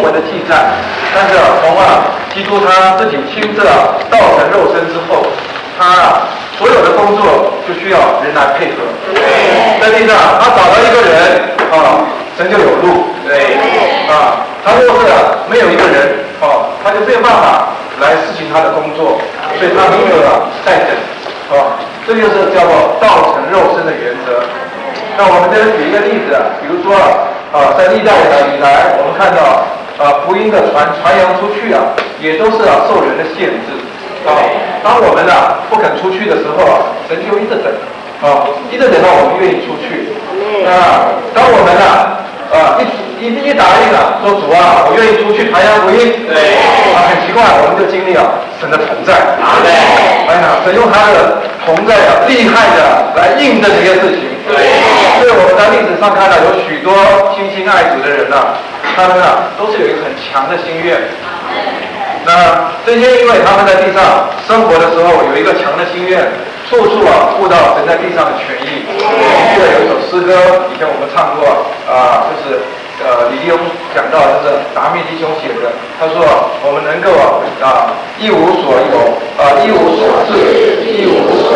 文的记载，但是从基督他自己亲自道成肉身之后，他所有的工作就需要人来配合。在地上他找到一个人神就有路。他若是没有一个人他就没有办法来实行他的工作，所以他没有在等。这就是叫做道成肉身的原则。那我们这边举一个例子，比如说在历代以来，我们看到福音的传扬出去也都是受人的限制。当我们不肯出去的时候神就一直等，一直等到我们愿意出去。当我们一答应说主我愿意出去传扬福音，很奇怪，我们就经历神的同在。神用他的同在厉害的来印证这些事情。所以我们在历史上看到有许多亲心爱主的人他们都是有一个很强的心愿。那这些因为他们在地上生活的时候有一个强的心愿，处处顾到神在地上的权益。记得有一首诗歌，以前我们唱过就是李弟兄讲到，就是达密弟兄写的，他说我们能够一无所有，一无所事，一无所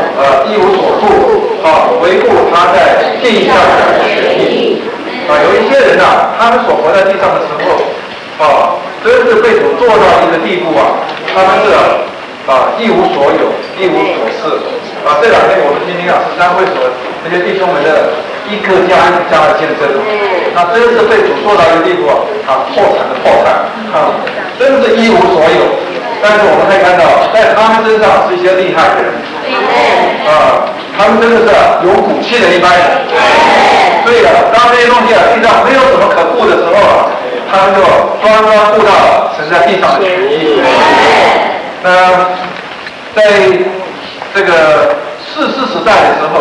顾，维护他在地上的权益。有一些人他们所活在地上的时候真是被主做到一个地步他们是一无所有，一无所事。这两天我们听听13会所这些弟兄们的一个加一个加的见证，真是被主做到一个地步破产的破产，真是一无所有。但是我们可以看到，在他们身上是一些厉害的人，他们真的是有骨气的一般人。所以当这些东西地上没有什么可顾的时候他们就专顾到神在地上的权益。那在这个士师时代的时候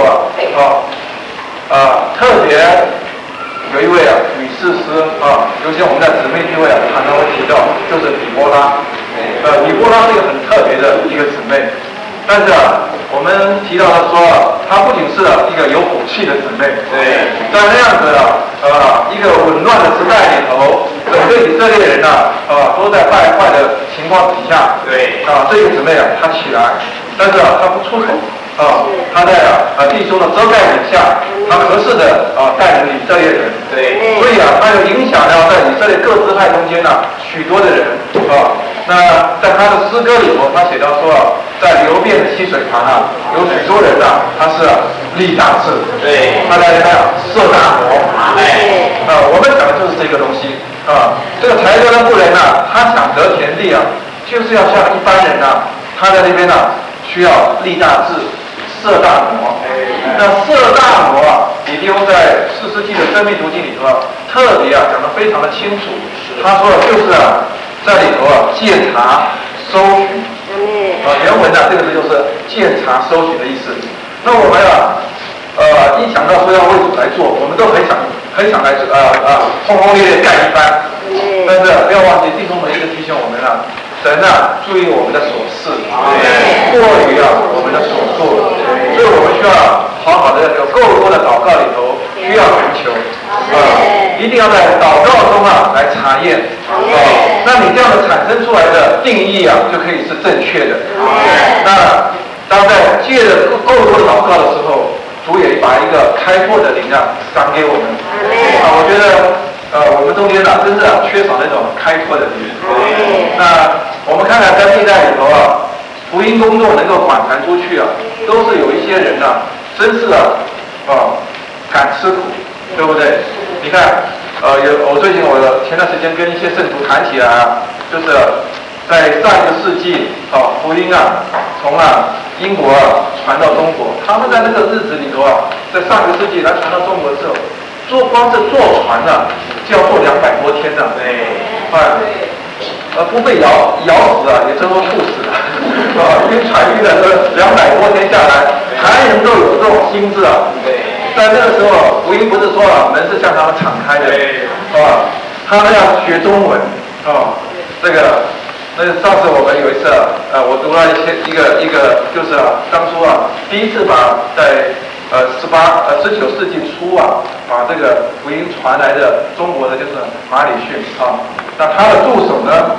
特别有一位女士师尤其我们在姊妹聚会常常会提到，就是底波拉。底波拉是一个很特别的一个姊妹，但是我们提到她说她不仅是一个有骨气的姊妹，在那样子一个紊乱的时代里头，整个以色列人都在败坏的情况底下，这个姊妹她起来，但是她不出口，她在弟兄的遮盖底下，她合适的带领以色列人，所以她就影响了在以色列各支派中间许多的人。那在他的诗歌里头，他写到说在流变的溪水旁有许多人他是立大志，他在那设大谋。我们讲的就是这个东西这个才德的妇人他想得田地就是要像一般人他在那边需要立大志，设大谋。那设大谋李弟兄在士师记的生命读经里头特别讲得非常的清楚。他说的就是在里头检查搜寻。原文这个字就是检查搜寻的意思。那我们一想到说要为主来做，我们都很想来轰轰烈烈干一番。但是不要忘记弟兄们一个提醒我们神注意我们的所事，过于我们的所做，所以我们需要好好的有够多的祷告里头需要寻求一定要在祷告中来查验那你这样的产生出来的定义就可以是正确的。那当在借着够多的祷告的时候，主也把一个开阔的灵赏给我们我觉得我们中间真是缺少那种开阔的灵。那我们看看在历代里头福音工作能够广传出去都是有一些人真是敢吃苦，对不对？你看我最近前段时间跟一些圣徒谈起来就是在上一个世纪福音从英国传到中国，他们在那个日子里头在上个世纪来传到中国的时候，光是坐船就要坐200多天不被咬死也真说吐死因为船运的200多天下来，还能够有这种心智在那个时候福音不是说门是向他们敞开的他们要学中文这个那上次我们有一次我读了一个就是当初第一次把在 19世纪初啊，把这个福音传来的中国的就是马礼逊啊，那他的助手呢，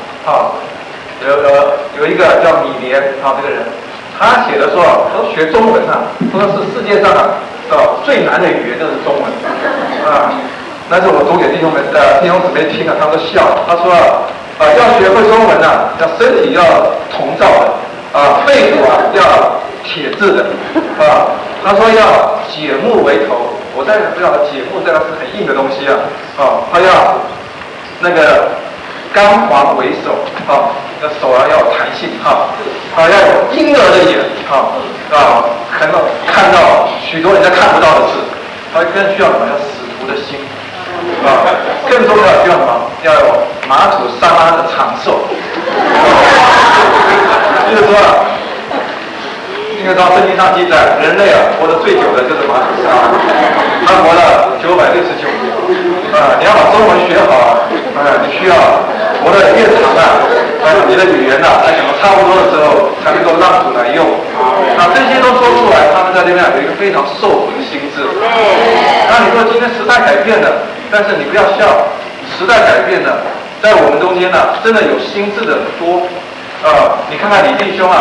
有一个叫米连这个人，他写的说学中文啊，说是世界上最难的语言就是中文啊。那是我读给弟兄姊妹听啊，他们都笑。他说要学会中文啊，要身体要铜造的肺部要铁质的他说要解木为头，我再不知道解木这个是很硬的东西他要那个钢簧为手那手要有弹性要有婴儿的眼看到许多人家看不到的事，他更需要什么？要使徒的心更重要需要什么？要有马土沙拉的长寿就是说因为到圣经上记载，人类活得最久的就是马土沙拉，他活了969年你要把中文学好你需要活得越长你的语言在讲得差不多的时候，才能够让主来用这些都说出来，他们在这边有一个非常受苦的心智那你说今天时代改变了，但是你不要笑，时代改变了，在我们中间真的有心智的多你看看李弟兄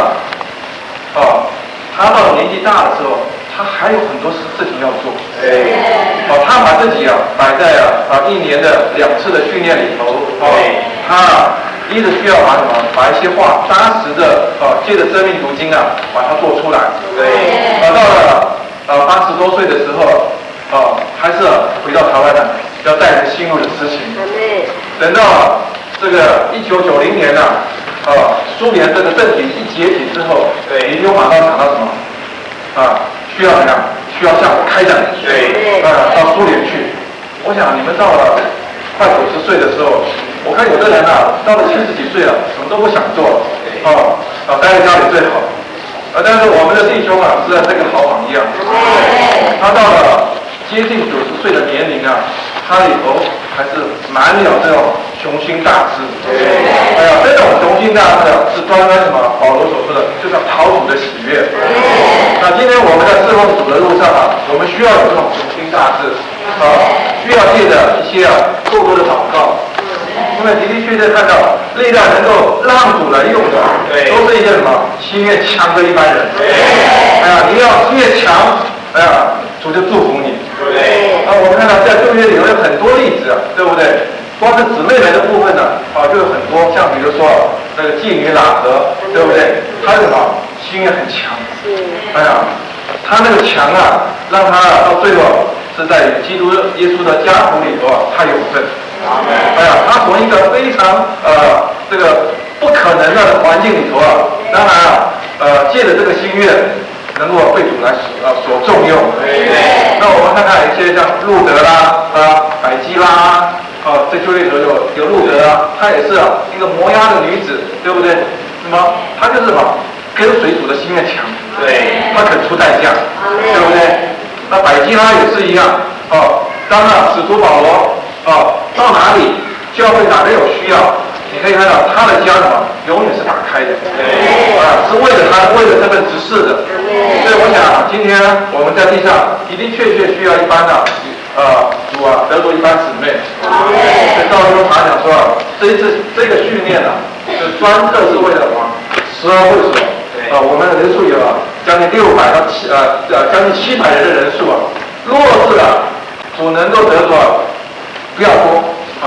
他到年纪大的时候，他还有很多事情要做他把自己摆在1年的2次的训练里头他一直需要把一些话扎实的借着生命读经把它做出来到了80多岁的时候还是回到台湾要带着新路的事情等到这个1990年苏联这个政体一解体之后你就马上想到什么需要怎么样？需要向开展到苏联去。我想你们到了快90岁的时候，我看有的人到了70几岁了，什么都不想做待在家里最好但是我们的弟兄实在是个好榜样他到了接近90岁的年龄他里头还是满了这种雄心大志这种雄心大志是专什么？保罗所说的，就是讨主的喜悦那今天我们在侍奉主的路上我们需要有这种雄心大志需要借着一些过多的祷告因为的的确确看到力量能够让主来用的都是一些什么？心越强的一般人你要越强主就祝福你我们看到在旧约里头有很多例子对不对？光是姊妹们的部分就有很多，像比如说那个妓女喇合，对不对？她什么心也很强，她那个强让她到最后是在基督耶稣的家谱里头她有份，她从一个非常这个不可能的环境里头当然借着这个心愿能够被主来所重用。那我们看看一些像路德百基拉在旧约里头有路德她也是一个摩押的女子，对不对？那么她就是什么？跟随主的心愿强，她肯出代价，对不对？那百基拉也是一样当了使徒保罗到哪里教会哪里有需要，你可以看到他的家永远是打开的是为了他为了这份执事的所以我想今天我们在地上的的确确需要一般主得着一般姊妹所以道中常讲说这个训练就专特是为了什么12会所我们的人数有将近600到将近700人的人数若是主能够得着不要多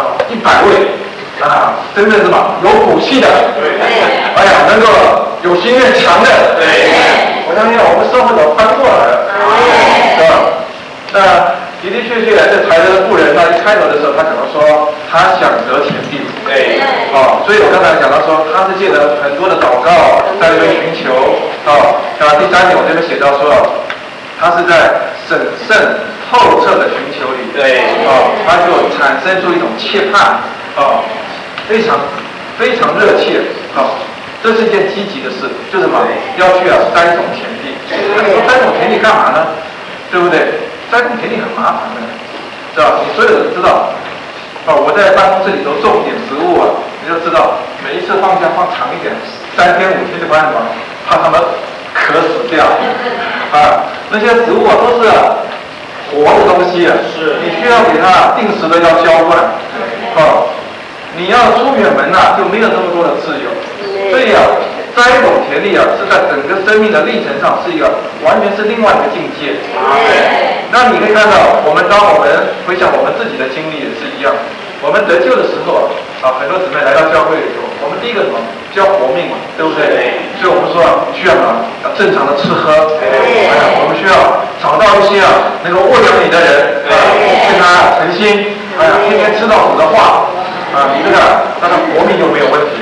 100位真的是有骨气的能够有心愿强的我相信我们社会都翻过来了那的的确确这才德的妇人一开头的时候他讲到说他想得田地所以我刚才讲到说他是借着很多的祷告在这边寻求第3点我这边写到说他是在审慎透彻的寻求里他就产生出一种切盼非常非常热切这是一件积极的事，就是什么？要去栽种田地。那你说栽种田地干嘛呢？对不对？栽种田地很麻烦的，知道？你所有人知道我在办公室里头种点植物你就知道每一次放假放长一点，3天5天就发现什么？怕他们渴死掉那些植物啊都是活的东西啊，你需要给它定时的要浇灌，你要出远门就没有这么多的自由，所以栽种田地是在整个生命的历程上是一个完全是另外一个境界。那你可以看到，当我们回想我们自己的经历也是一样，我们得救的时候很多姊妹来到教会里头，我们第一个什么叫活命嘛，对不对？所以我们说需要什么？要正常的吃喝，我们需要找到一些能够喂养你的人，跟他诚心，天天知道主的话，你这个他的活命就没有问题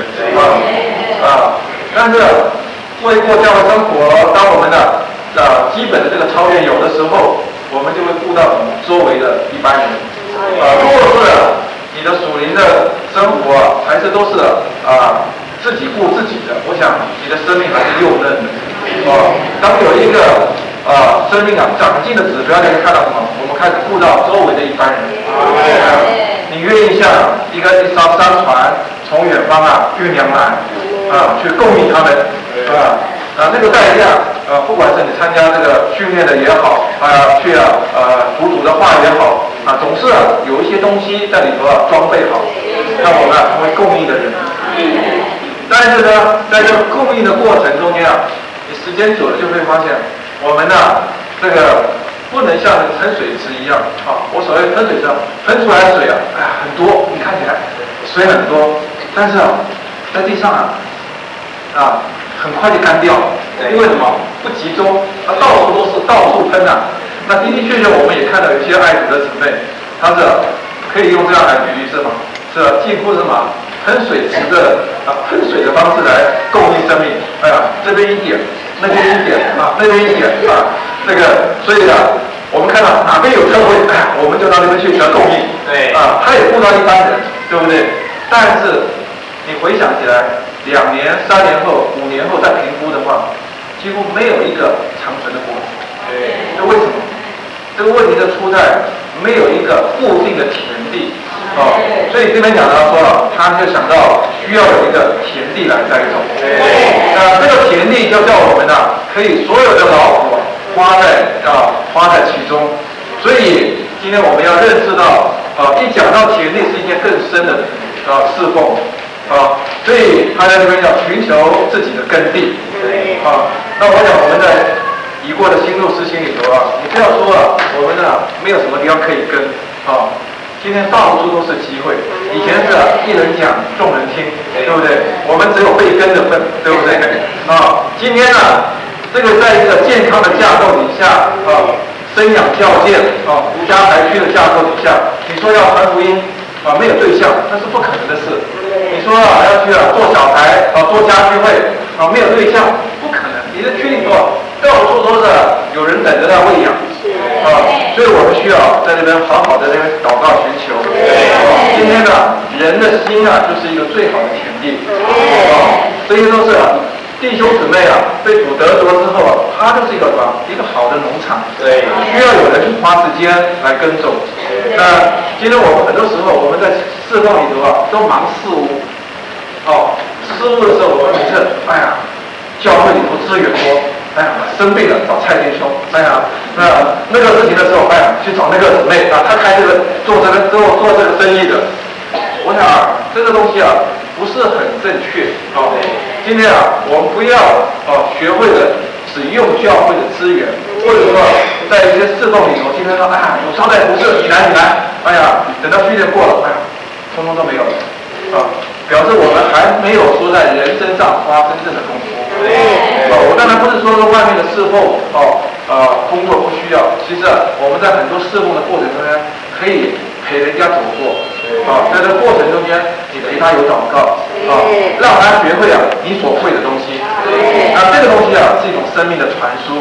但是为过教会生活，当我们的基本的这个操练有的时候，我们就会顾到周围的一般人。如果是你的属灵的生活还是都是自己顾自己的，我想你的生命还是幼嫩的。当有一个生命长进的指标，你会看到什么？我们开始顾到周围的一般人。你愿意像一艘商船从远方运粮来去供应他们这个代价不管是你参加这个训练的也好去读主的话也好总是有一些东西在里头装备好，让我们成为供应的人。但是呢，在这个供应的过程中间你时间久了就会发现，我们这个不能像喷水池一样我所谓喷水池喷出来的水很多，你看起来水很多，但是在地上很快就干掉，因为什么？不集中，到处都是，到处喷那的的确确，我们也看到有些爱主的姊妹，她是可以用这样来比喻，是吗？是几乎是什么？喷水池的喷水的方式来供应生命。这边一点，那边一点那边一点这个，所以我们看到哪边有特惠，我们就到那边去给他供应。对他也顾到一般人，对不对？但是你回想起来，2年、3年后、5年后再评估的话，几乎没有一个长存的果子。这为什么？这个问题就出在没有一个固定的田地。所以这边讲到说他就想到需要有一个田地来栽种。这个田地就叫我们可以所有的劳苦花在其中。所以今天我们要认识到一讲到田地是一件更深的侍奉所以他在这边要寻求自己的根地。那我想我们在已过的新路诗心里头你不要说我们没有什么地方可以跟今天到处都是机会。以前是一人讲众人听，对不对？我们只有被跟的份，对不对？今天这个在一个健康的架构底下生养教诫无家排区的架构底下，你说要传福音没有对象，那是不可能的事。你说要去做小孩做家聚会没有对象，不可能。你的区里头到处都是有人等着他喂养所以我们需要在这边好好的这边祷告寻求。今天人的心就是一个最好的田地这些都是弟兄姊妹被主得着之后他就是一个什么？一个好的农场，需要有人去花时间来耕种。今天我们很多时候我们在侍奉里头都忙事务事务的时候我们每次教会里头资源多生病了找蔡弟兄那个事情的时候去找那个姊妹他开这个做这个生意的。我想这个东西不是很正确今天我们不要学会了使用教会的资源，或者说在一些侍奉里头今天说有招待服侍你来等到训练过了通通都没有了表示我们还没有说在人身上花真正的功夫。我当然不是说外面的侍奉工作不需要，其实我们在很多侍奉的过程中间可以陪人家走过在这个过程中间你陪他有祷告让他学会你所会的东西这个东西是一种生命的传输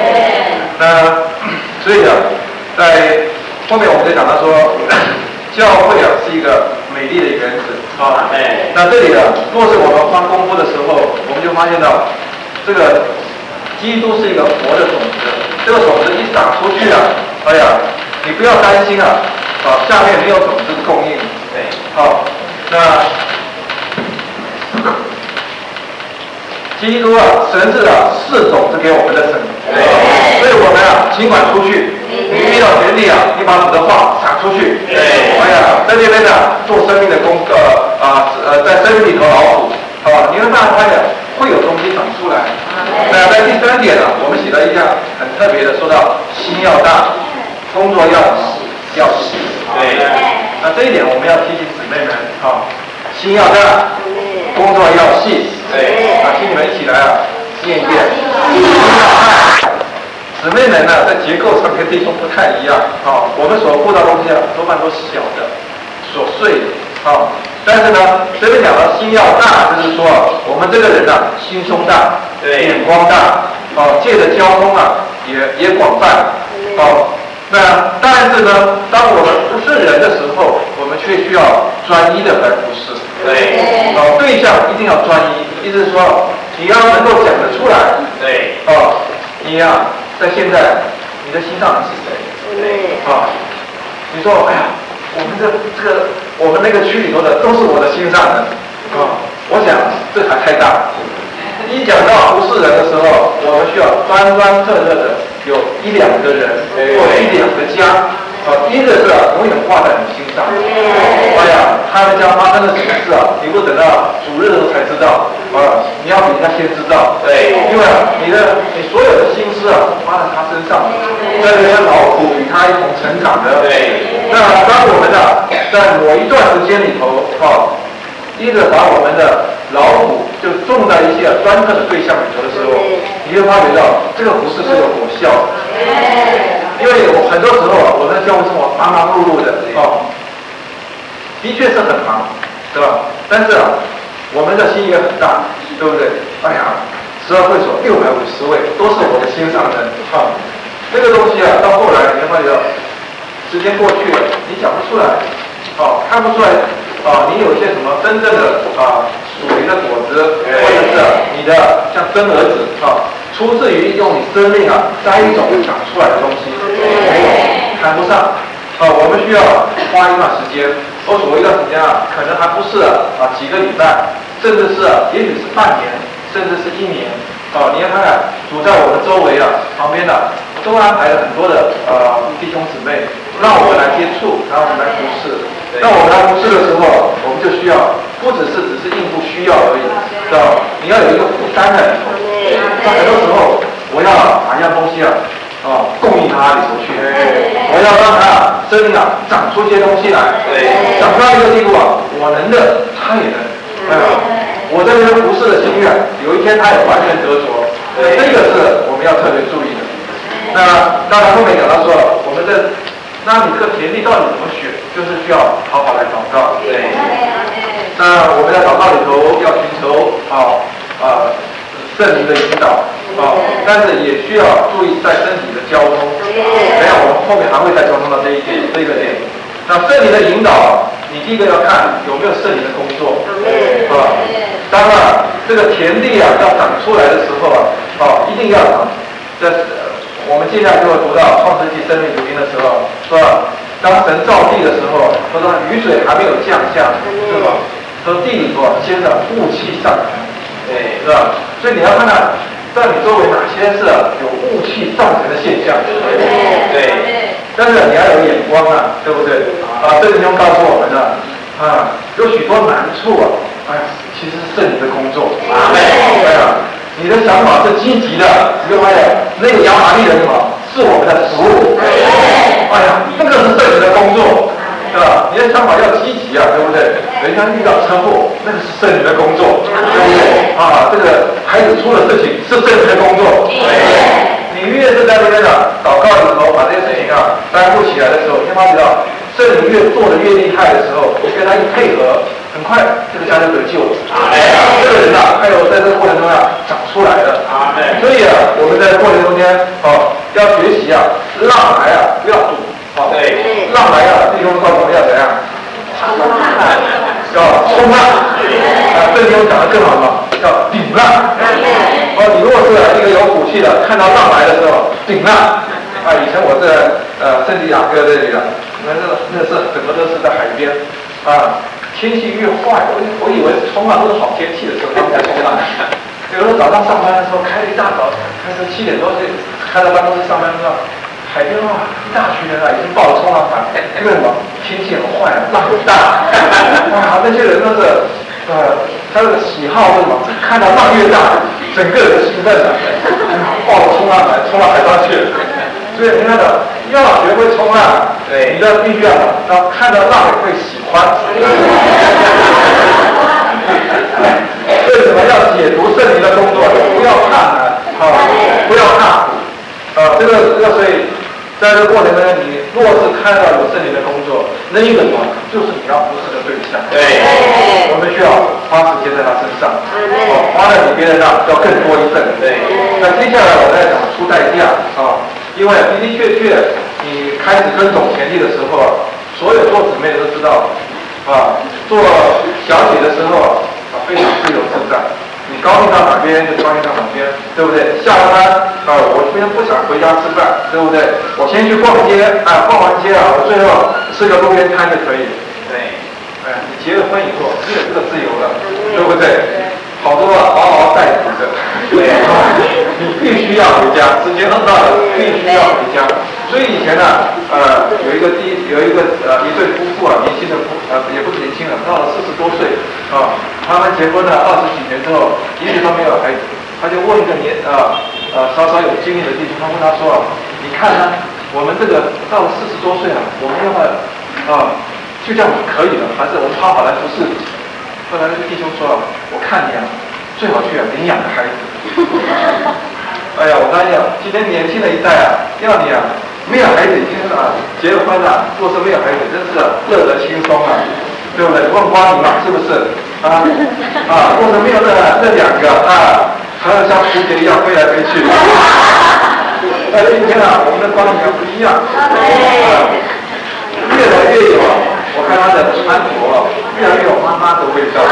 所以在后面我们就讲到说教会是一个美丽的园子那这里若是我们花功夫的时候，我们就发现到这个基督是一个活的种子，这个种子一撒出去你不要担心下面没有种子供应。那基督神是种子给我们的神所以我们尽管出去，你遇到田地你把主的话撒出去。在这边做生命的在生命里头劳苦，你会慢慢的会有东西长出来。那在第3点我们写了一项很特别的，说到心要大，工作要细。那这一点我们要提醒姊妹们，心要大，工作要细。请你们一起来念一遍。姊妹们在结构上跟弟兄不太一样我们所顾到的东西多半都是小的、琐碎的但是这边讲的心要大，就是说我们这个人心胸大，眼光大借着交通也广泛那但是当我们不是人的时候，我们却需要专一的来服侍。对象一定要专一，意思是说你要能够讲得出来。你在现在你的心上人是谁？你说我们那个区里头的都是我的心上人我想这还太大。一讲到服侍人的时候，我们需要端正的有1-2个人或1-2个家一个是永远挂在你心上。他们家发生了什么事你不等到主日的时候才知道你要比人家先知道。因为你所有的心思花在他身上，在这些劳苦与他一同成长的。那当我们在某一段时间里头一直把我们的劳苦就种在一些专特的对象里头的时候，你会发觉到这个服事是有果效的。因为很多时候我们的教会生活忙忙碌碌的的确是很忙，对吧？但是我们的心也很大，对不对？12会所650位都是我的心上人那个东西到后来你会发觉到时间过去了，你讲不出来看不出来你有一些什么真正的属灵的果子，或者是你的像真儿子出自于用你生命栽种长出来的东西，没有谈不上我们需要花一段时间，所谓一段时间可能还不是几个礼拜，甚至是也许是半年，甚至是1年你要看看主在我们周围旁边都安排了很多的弟兄姊妹，让我们来接触，然后我们来服侍。那我们来服侍的时候，我们就需要不只是应付需要而已，知道？你要有一个负担在里头。那很多时候，我要把一样东西供应他里头去，我要让他生命长出一些东西来，长到一个地步我能的，他也能。我在这边服侍的心愿，有一天他也完全得着。这个是我们要特别注意的。那当然后面讲到说，那你这个田地到底怎么选，就是需要好好来祷告。那我们在祷告里头要寻求圣灵的引导但是也需要注意在身体的交通。等下我们后面还会再交通到这个点。那圣灵的引导，你第一个要看有没有圣灵的工作，当然这个田地要长出来的时候一定要我们接下来就会读到创世纪生命读经的时候，说当神造地的时候，说雨水还没有降下，是吧？说地里头先雾气上来，是吧？所以你要看看在你周围哪些是有雾气上腾的现象。但是你要有眼光对不对？圣经中告诉我们有许多难处其实是圣灵的工作。你的想法是积极的，你就发现那个亚玛力人是我们的服务。这个是圣灵的工作，对吧？你的想法要积极对不对？人家遇到车祸，那个是圣灵的工作，对不对？这个孩子出了事情是圣灵的工作。你越是在这边祷告里头把这些事情担负起来的时候，你发觉到圣灵越做的越厉害的时候，你跟他一配合，很快这个家就得救了。这个人还有在这个过程中长出来的。所以我们在过程中间要学习浪来不要堵。浪来弟兄告诉我们要怎样？要冲浪。这里我讲的更好叫顶浪。你如果是一个有骨气的，看到浪来的时候顶浪。以前我在圣地亚哥这里那是整个都是在海边天气越坏，我以为冲浪都是好天气的时候他们才冲浪。有时候早上上班的时候开了一大早，开始7点多就开到办公室上班说，海边哇，一大群人啊，已经报了冲浪板，因为什么？天气很坏，浪很大，哇，那些人都是，他的喜好是什么？看到浪越大，整个人兴奋了，报了冲浪板，冲到海上去了。所以你看的，要学会冲浪，对，你的必须要看到浪会喜欢。为什么要解读圣灵的工作？不要怕难，不要怕。这个，所以在这个过程中，你若是看到有圣灵的工作，那一个什么，就是你要服侍的对象。对，我们需要花时间在他身上，花的比别人要更多一份。对，那接下来我在讲出代价因为的的确确，你开始跟总前提的时候，所有做姊妹都知道做小姐的时候非常自由自在。你高兴到哪边就高兴到哪边，对不对？下了班我今天不想回家吃饭，对不对？我先去逛街逛完街我最后吃个路边摊就可以。对，你结了婚以后，你有这个自由了，对不对？好多嗷嗷待哺的，对你必须要回家，时间到了必须要回家。所以以前呢，有一对夫妇年轻的也不是年轻人，到了40多岁他们结婚了20几年之后，一直都没有孩子。他就问一个稍稍有经验的弟兄，他问他说你看呢，我们这个到了40多岁了，我们要不要就这样可以了，还是我们好好来服侍？后来那个弟兄说我看你最好去领养个孩子。哎呀，我发现今天年轻的一代要你没有孩子已经结了婚了，若是没有孩子真是乐得轻松对不对？问光你嘛，是不是？若是没有那两个还要像蝴蝶一样飞来飞去。今天我们的光景不一样，越来越有我看他的穿着越来越有妈妈的味道。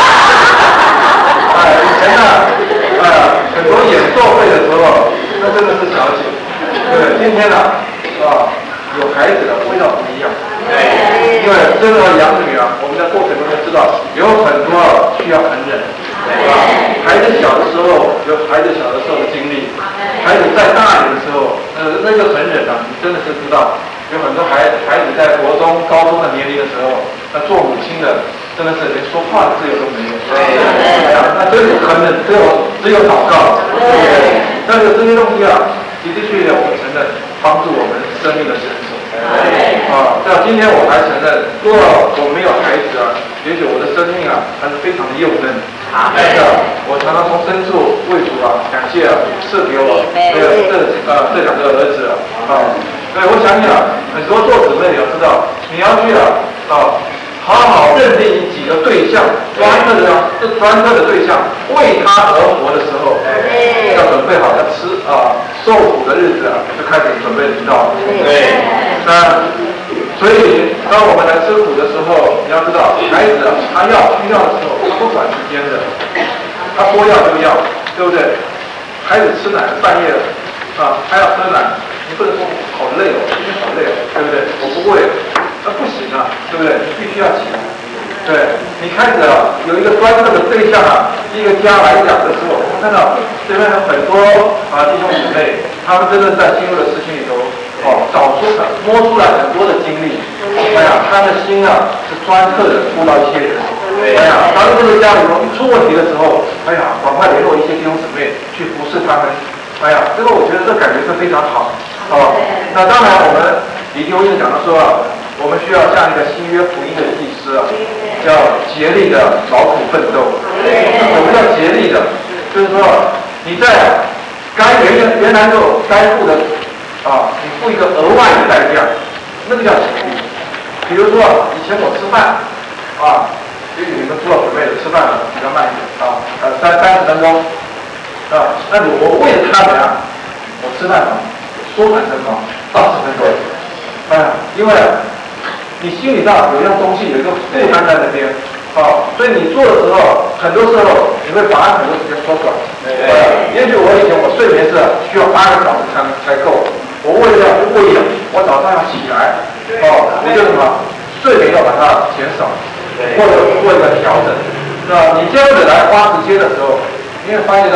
以前很多演奏会的时候，那真的是小姐。对，今天有孩子的味道不一样。对，因为真的养女我们在过程中就知道有很多需要很忍。孩子小的时候有孩子小的时候的经历，孩子再大一点的时候，那个很忍你真的是知道。有很多孩子在国中、高中的年龄的时候，那做母亲的真的是连说话的自由都没有。那真是很冷，只有祷告。但是这些东西的的确我们承认帮助我们生命的成熟。到今天我还承认，如果我没有孩子也许我的生命还是非常的幼嫩。但是我常常从深处为主感谢赐给我这两个儿子对，我想你很多做姊妹你要知道，你要去好好认定几个对象，专特的对象，为他而活的时候，要准备好要吃受苦的日子就开始准备知道。对，所以当我们来吃苦的时候，你要知道，孩子他需要的时候，他不管时间的，他说要就要，对不对？孩子吃奶半夜他要喝奶。你不能说好累今天好累对不对？我不会，那不行对不对？你必须要起来。对，你开始有一个专特的对象一个家来讲的时候，我看到这边有很多弟兄姊妹，他们真的在进入的事情里头摸出来很多的经历。他的心是专特的顾到一些人。当这个家里头出问题的时候，赶快联络一些弟兄姊妹去服侍他们。这个我觉得这感觉是非常好。那当然我们李弟兄讲到说我们需要像一个新约福音的祭司要竭力的劳苦奋斗。什么叫竭力的？就是说你在原来就该付的你付一个额外的代价，那个叫竭力。比如说以前我吃饭也许你们做准备的吃饭比较慢一点30分钟那我为了他们我吃饭说反正20分钟。因为你心理上有一样东西有一个负担在那边所以你做的时候，很多时候你会把很多时间缩短。也许我以前我睡眠是需要8个小时才够，我为了不过瘾，我早上要起来你就什么睡眠要把它减少，或者做一个调整。你这样子来花时间的时候，你会发现到你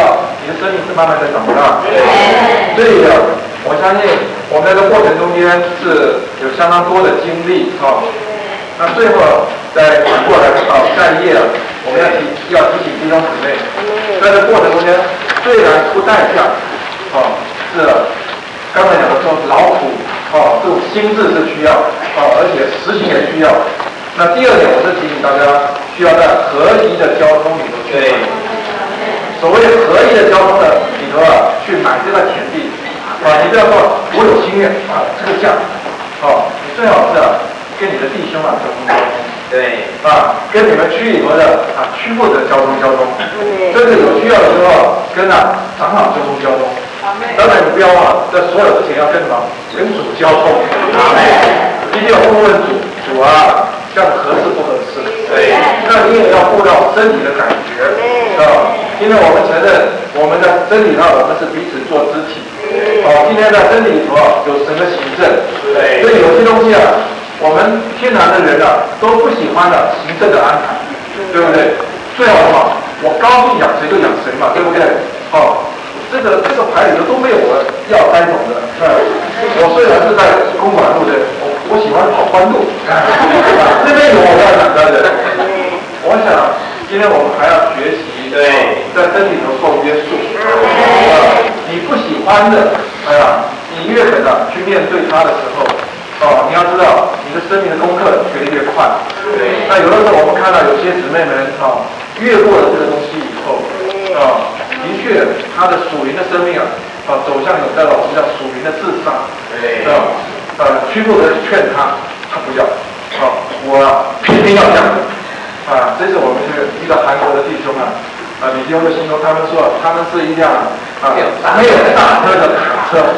你的生命是慢慢在长大。所以我相信我们在这过程中间是有相当多的经历那最后再反过来下一页我们要提醒弟兄姊妹，在这过程中间虽然出代价是刚才讲的说劳苦这种心智是需要而且实行也需要。那第二点，我是提醒大家需要在合宜的交通里头去买。所谓合宜的交通的里头去买这块田地你不要说我有心愿这个价你最好是跟你的弟兄交通。对跟你们区里头的区部的交通，真的有需要的时候跟长老交通。当然你不要在所有的钱要跟什么人主交通。一定要问问主这样合适不合适？对，那你也要顾到身体的感觉因为我们承认我们的身体上我们是彼此做肢体。今天在身体里头有神的行政。对，所以有些东西我们天然的人都不喜欢行政的安排，对不对？最好我高兴养谁就养谁嘛，对不对？这个牌里头都没有我要栽种的。我虽然是在公馆路的，我喜欢跑欢路，这边有我要养的人。我想今天我们还要学习，在身体头受约束。你不喜欢的，你越狠去面对它的时候，你要知道你的生命的功课学得越快。那有的时候我们看到有些姊妹们越过了这个东西以后，的确他的属灵的生命走向有在我们叫属灵的自杀。区部的劝他不要，我偏偏要这样这是我们遇到韩国的弟兄你弟兄的心中，他们说他们是一辆没有刹车的卡车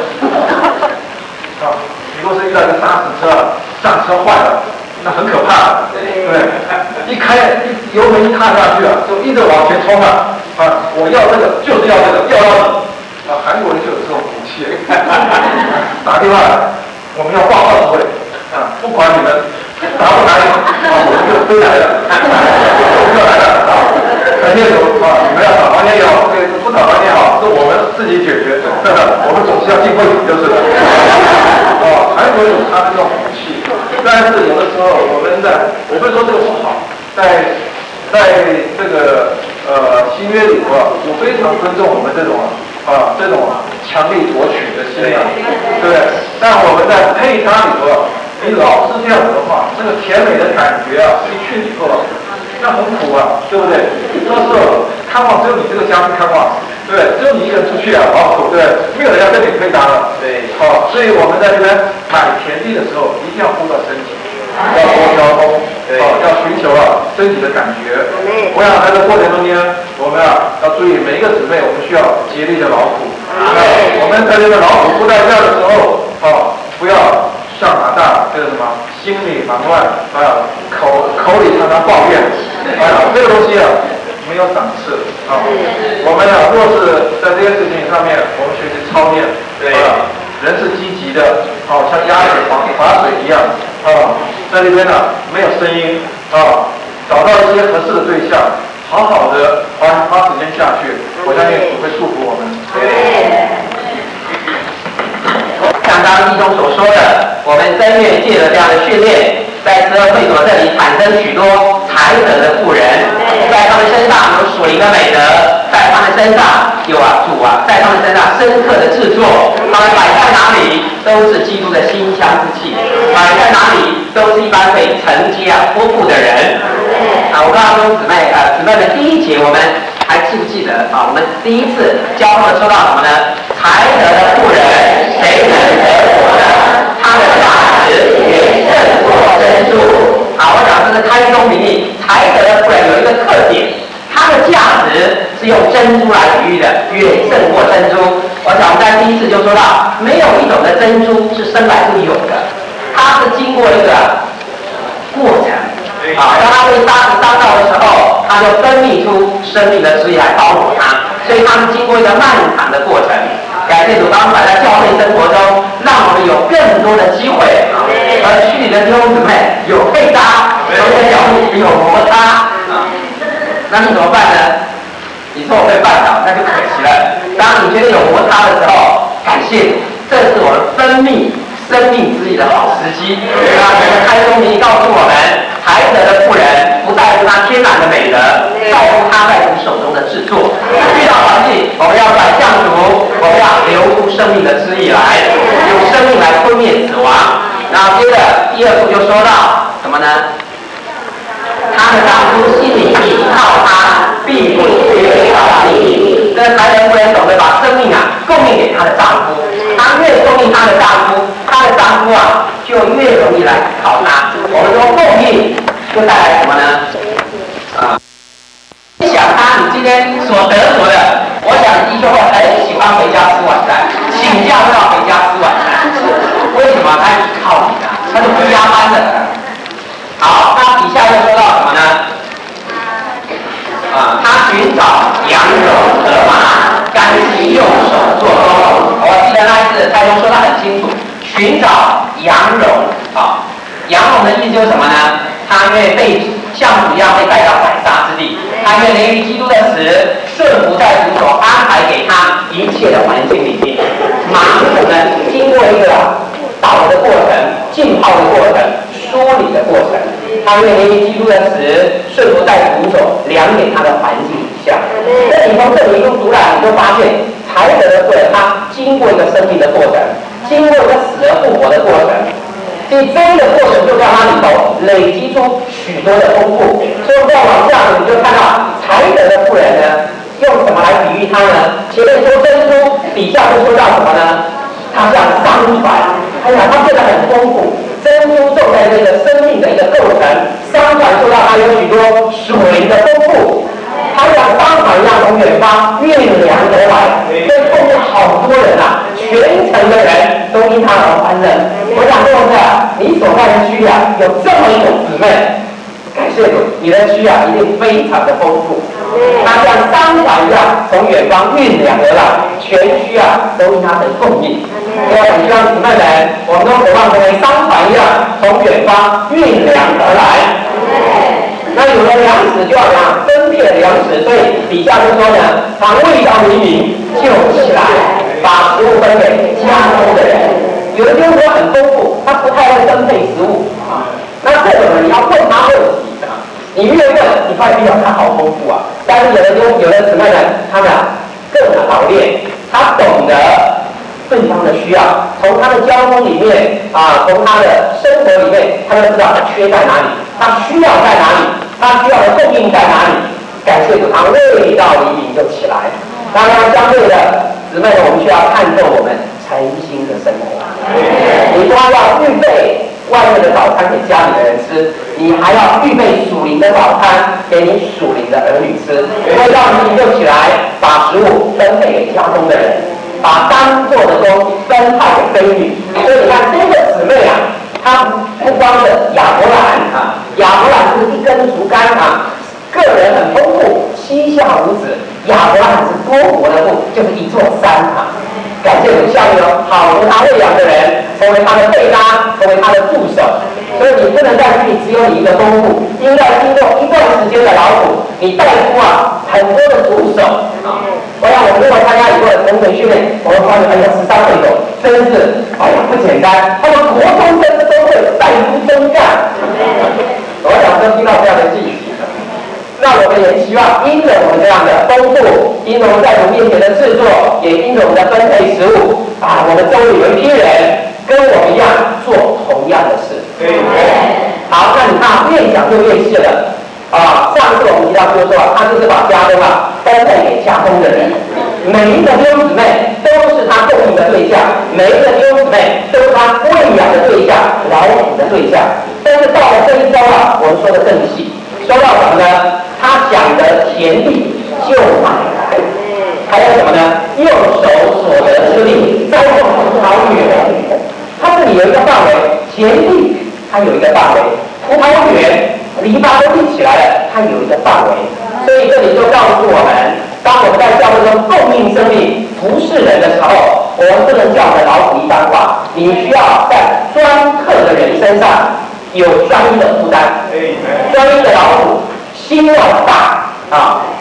如果是遇到一个砂石车刹车坏了，那很可怕对，油门一踏下去就一直往前冲我要这个就是要这个要到底韩国人就有这种骨气打电话来，我们要报告诸位不管你们打不打我们就飞来了我们就来了感谢主你们要打完也好不打完也好，是我们自己解决我们总是要尽会就是了韩国人有他的这种骨气，但是有的时候我不是说这个不好，在这个新约里头我非常尊重我们这种强力夺取的信仰，对不对？但我们在配搭里头你老是这样子的话，那个甜美的感觉一去以后那很苦对不对？那时候看望只有你这个家去看望，对不对？只有你一个人出去好苦，对不对？没有人要跟你配搭了，对。所以我们在这边买田地的时候，一定要顾到身体，要多交通，要寻求身体的感觉。我想在这过程中间，我们要注意每一个姊妹，我们需要竭力的劳苦。我们在这个劳苦付代价的时候，不要像马大这个心里忙乱口里常常抱怨这个东西没有档次我们若是在这件事情上面我们学习操练人是积极的像鸭子划水一样在这边没有声音找到一些合适的对象，好好的花时间下去，我相信主会祝福我们。 像刚刚弟兄所说的，我们真愿借着这样的训练，在12会所这里产生许多才德的妇人，在他们身上有属灵的美德，在他们身上有主在他们身上深刻的制作，他们摆在哪里都是基督的馨香之气，摆在哪里都是一般可以承接托付的人。我刚刚说姊妹们第一节我们还记不记得我们第一次教他们说到什么呢？才德的妇人谁能得果呢？他的价值远胜过珍珠。我讲这是开宗明义，才德的妇人有一个特点，它的价值是用珍珠来比喻的，远胜过珍珠。我想我们在第一次就说到，没有一种的珍珠是生来就有的，它是经过一个过程。当它被沙子伤到的时候，它就分泌出生命的汁液来包裹它，所以它是经过一个漫长的过程。感谢主，当我们在教会生活中，让我们有更多的机会，而区里的弟兄姊妹有配搭，有小路有摩擦那你怎么办呢？你错被绊倒，那就可惜了。当你觉得有摩擦的时候，感谢，这是我们分泌生命之力的好时机。那这个开宗明义告诉我们，才德的妇人不在乎她天然的美德，在乎她在主手中的制作。遇到环境，我们要转向主，我们要流出生命的之意来，用生命来吞灭死亡。然后接着第二步就说到什么呢？她的丈夫心里依靠她，必不缺少你。这才德妇人懂得把生命供应给她的丈夫，她越供应她的丈夫，她的丈夫就越容易来靠她。我们说供应就带来什么呢？想他你今天所得着的，我想弟兄会很喜欢回家吃晚餐，请假都要回家吃晚餐。为什么？他依靠你他是不加班的。好，那底下又说到什么呢？他寻找羊绒和麻，甘心用手做工。我记得那一次太宗说得很清楚，寻找羊绒羊绒的意思就是什么呢？他因为被像主一样被带到宰杀之地，他因为连于基督的死，顺服在主所安排给他一切的环境里面。麻木呢，经过一个倒的过程、浸泡的过程、梳理的过程，他因为连于基督的死，顺服在主所量给他的环境以下。那你从这里一路读来，你就发现才德的妇人，他经过一个生命的过程，经过一个死而复活的过程。所以这个过程就在它里头累积出许多的丰富，所以再往下你就看到才德的妇人呢，用什么来比喻它呢？前面说珍珠，底下就说到什么呢？它像商船，它变得很丰富。珍珠重在这个生命的一个构成，商船说到它有许多属灵的丰富，它像商船一样从远方运粮而来，所以后面好多人全城的人都因它而欢乐。我想问一下，你所在的区有这么一种姊妹，感谢主，你的区一定非常的丰富。它像商船一样从远方运粮而来，全区都因它的供应。所以很希望姊妹们，我们都渴望成为商船一样从远方运粮而来。那有了粮食就要分配粮食，所以底下就说呢，他未到黎明就起来，把食物分给家中的人。有的弟兄很丰富，他不太会分配食物那这种人你要问他问题你越问，你发现他好丰富但是有的姊妹呢，他们更老练，他懂得对方的需要，从他的交通里面从他的生活里面，他就知道他缺在哪里，他需要在哪里，他需要的供应在哪里。感谢主，他未到黎明就起来。当然，相对的姊妹，我们需要看重我们诚心的生活。你光要预备外面的早餐给家里的人吃，你还要预备属灵的早餐给你属灵的儿女吃。未到黎明就起来，把食物分配给家中的人，把当做的工分派给婢女。所以你看这个姊妹她不光是亚伯兰亚伯兰是一根竹竿个人很丰富，膝下无子。亚伯兰是多国的父，就是一座山感谢主，下面有好多他喂养的人，成为他的配搭，成为他的助手。所以你不能在这里只有你一个功夫，应该经过一段时间的劳苦，你带出很多的助手我想我们如果参加以后的成人训练，我们发现13位狗真是不简单，他们国中生都会带出征战。我想都听到这样的信息。那我们也希望因着我们这样的丰富，因着我们在主面前的制作，也因着我们的分配食物我们周围有一批人跟我们一样做同样的事。好，那你看越讲就越细了上次我们提到就是说，他就是把家中分配给家中的人，每一个弟兄姊妹都是他供应的对象，每一个弟兄姊妹都是他喂养的对象，劳苦的对象。但是到了这一周我们说的更细。说到什么呢？他讲的田地就买来，还有什么呢？用手所得之力栽种葡萄园。它这里有一个范围，田地它有一个范围，葡萄园篱笆都立起来了，它有一个范围。所以这里就告诉我们，当我们在教会中供应生命、服侍人的时候，我们不能叫我们劳苦一般化，你需要在专课的人身上有专一的负担，专一的劳苦，心要大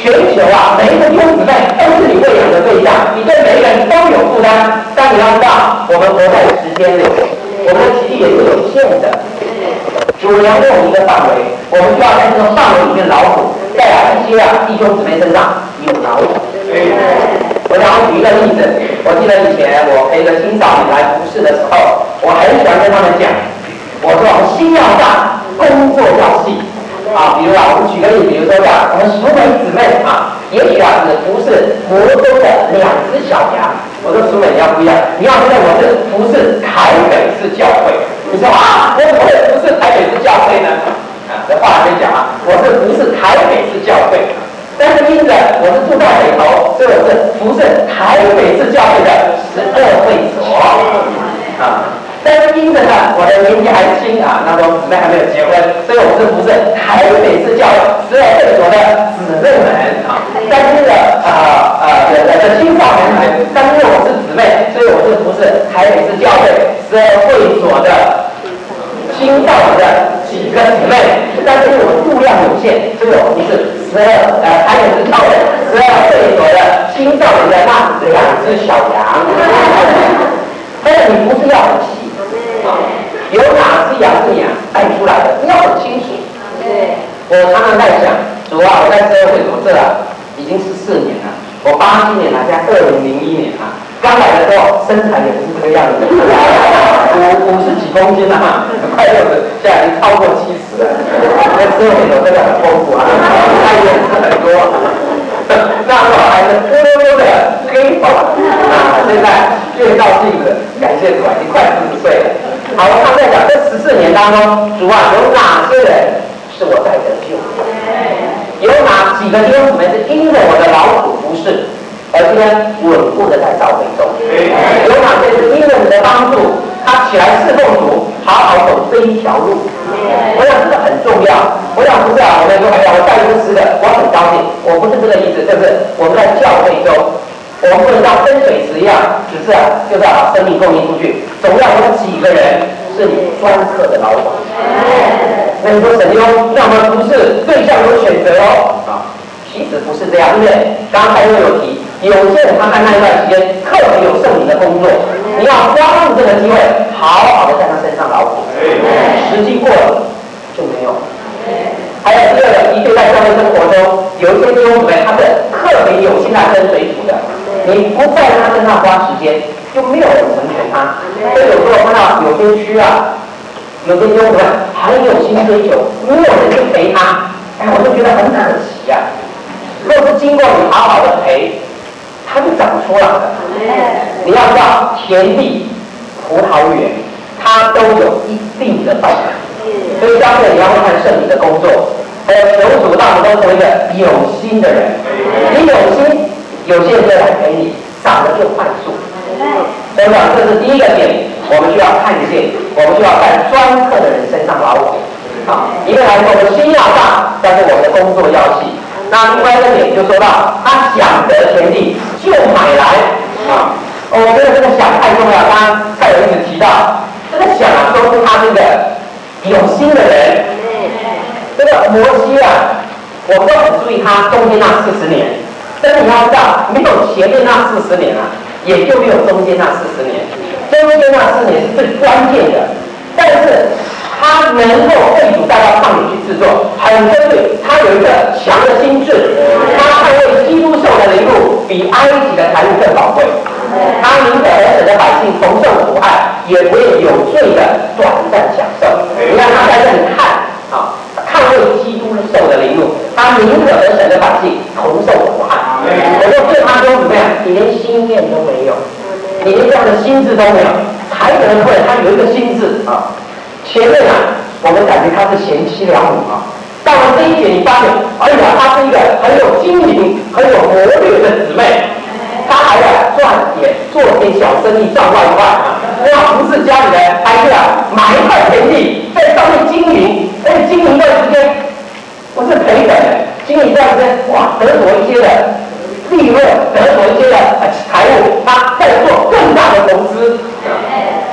全球啊，每一个弟兄姊妹都是你喂养的对象，你对每一个人都有负担。但你要知道，我们活在时间里，我们的体力也是有限的。主人给我们一个范围，我们需要在这个范围里面劳苦，在一些弟兄姊妹身上有劳苦。我想要举一个例子，我记得以前我陪着青少年来服侍的时候，我很喜欢跟他们讲，我说我们心要大，工作要细。比如我们举个例子，比如说我们淑美姊妹也许只服侍国中的2只小羊。我说淑美你要不一样，你要知道我是服侍台北市教会。你说我怎么会服侍台北市教会呢？这话还没讲我是服侍台北市教会。但是因着我是住在北投，所以我是服侍台北市教会的12会所但是因着呢，我的年纪还轻那时候姊妹还没有结婚，所以我是服侍台北市教会12会所的姊妹们但是呢的青少年们，但是我是姊妹，所以我是服侍台北市教会12会所的青少年的几个姊妹，但是我数量有限，所以我不是台北市教会12会所的青少年的那2只小羊。但是你不是要很细有哪只羊是羊带出来的，你要很清楚。我常常在想，主我在12会所这已经14年了，我87年来，现在2001年刚来的时候身材也不是这个样子，50几公斤快60，现在已经超过70了。在12会所真的很丰富菜也是很多。那时候还是溜溜的黑头现在越照镜子，感谢主已经快40岁了。好，我刚才讲这14年当中，主有哪些人是我在拯救？有哪几个弟兄姊妹是因着我的劳苦服侍，而今天稳固的在教会中？有哪些是因着你的帮助，他起来侍奉主，好好走这一条路？我想这个很重要。我想不是我们说我带一个10个，我很高兴，我不是这个意思，就是我们在教会中，我们不能像分水池一样，只是就是把生命供应出去，总要有几个人是你专课的老板。那你说神用让我们不是对象有选择其实不是这样，因为刚才有提，有些人他在那一段时间特别有圣灵的工作，你要抓住这个机会，好好的在他身上劳苦，时机过了就没有。还有第二个，的确在教会生活中，有一些弟兄姊妹他是特别有心来跟随主的，你不在他身上花时间，就没有人成全他。所以有时候看到有些区有些弟兄姊妹很有心追求，没有人去陪他，我就觉得很可惜若是经过你好好的陪，它就长出来了。你要知道，田地、葡萄园，它都有一定的道理。所以教会你要会看圣灵的工作，求主让我们都成为一个有心的人。你有心，有些人就来陪你，长得就快速。所以讲，这是第一个点，我们需要看见，我们需要在专课的人身上劳苦。一个来说，我们心要大，但是我们的工作要细。那另外一个点就说到，他想得田地就买来我觉得这个想太重要。刚刚蔡友一直提到，这个想说出他这个有心的人。这个摩西我们都很注意他中间那40年，但是你要知道，没有前面那40年也就没有中间那40年。中间那4年是最关键的，但是他能够被主带到旷野去制作，很珍贵。他有一个强的心智，他捍卫基督受的灵路比埃及的财物更宝贵。他宁可儿神的百姓同受苦害，也不愿有罪的短暂享受。你看他在这里捍卫基督受的灵路，他宁可儿神的百姓同受苦害。我说对他说怎么样？你连心念都没有，你连这样的心智都没有。还有人会他有一个心智前面我们感觉他是贤妻良母到了这一点，你发现，他是一个很有精明、很有谋略的姊妹。他还赚点做点小生意赚外快不是家里人，还是买一块田地在上面经营，经营一段时间不是赔本，经营一段时间得着一些的利润，得着一些的财务，他再做更大的投资。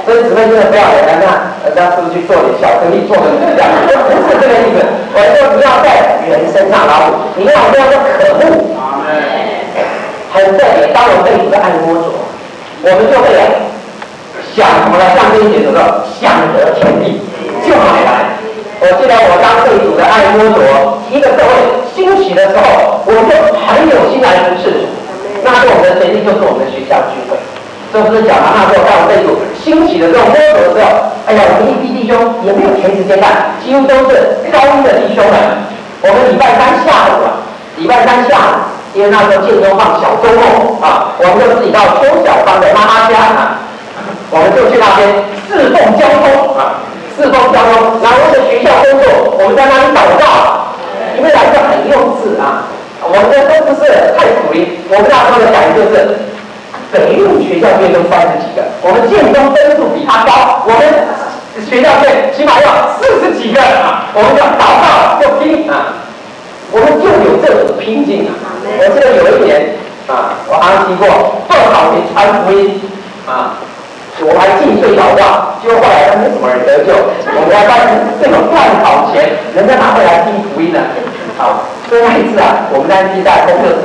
所以姊妹真的不要人家是不是去做点小生意，做的这样，不是这个意思。我说你要在人身上劳苦，你看我们要说渴慕，很特别。当我们被主的按摩着，我们就会想什么呢？像这一节说的，想得天地，就买来。我记得我刚被主的按摩着，一个社会兴起的时候，我们就很有心来服侍主。那是我们的前提，就是我们的学校聚会。这不是讲嘛？那时候当我们被主兴起的这种摸索的时候，哎呀，我们一批弟兄也没有全时间干，几乎都是高一的弟兄们。我们礼拜三下午，因为那时候建中放小周末啊，我们就自己到邱小芳的妈妈家啊，我们就去那边侍奉交通啊，然后为了学校工作，我们在那里祷告。因为来的很幼稚啊，我们的都不是太福音，我们那时候的感觉就是北路学校院都30几个，我们建中分数比他高，我们学校院起码要40几个啊，我们就祷告就拼啊，我们就有这种拼劲啊。我记得有一年啊，我好像提过断考前传福音啊，我还进睡祷告，结果后来没什么人得救。我们要发现这种断考前，人家哪会来听福音呢？啊，所以那一次啊，我们在比赛功课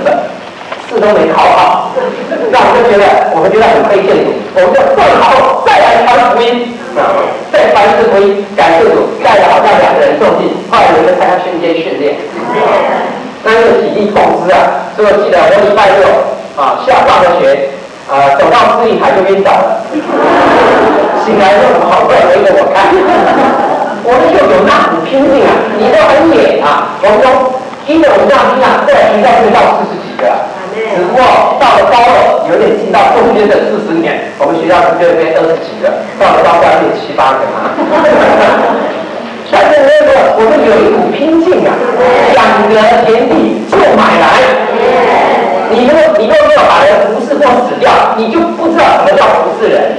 4都没考好，那我们觉得很亏欠主，我们就断考后再来传福音啊，再传一次福音，感谢主，带了好像2个人送进，后来有一个参加训练。那因为体力透支啊，所以我记得我礼拜6啊上了学。走到司令台就晕倒了，醒来说好怪围着我看，我们就有那股拼劲啊，你都很野啊，我们都因为我们这样拼啊，在学校就到40几个，只不过到了高2有点进到中间的40年，我们学校就变20几个，到了高3变7、8个啊。但是我们有一股拼劲啊，想得田地就买来。你如果没有把人服侍或死掉，你就不知道什么叫服侍人。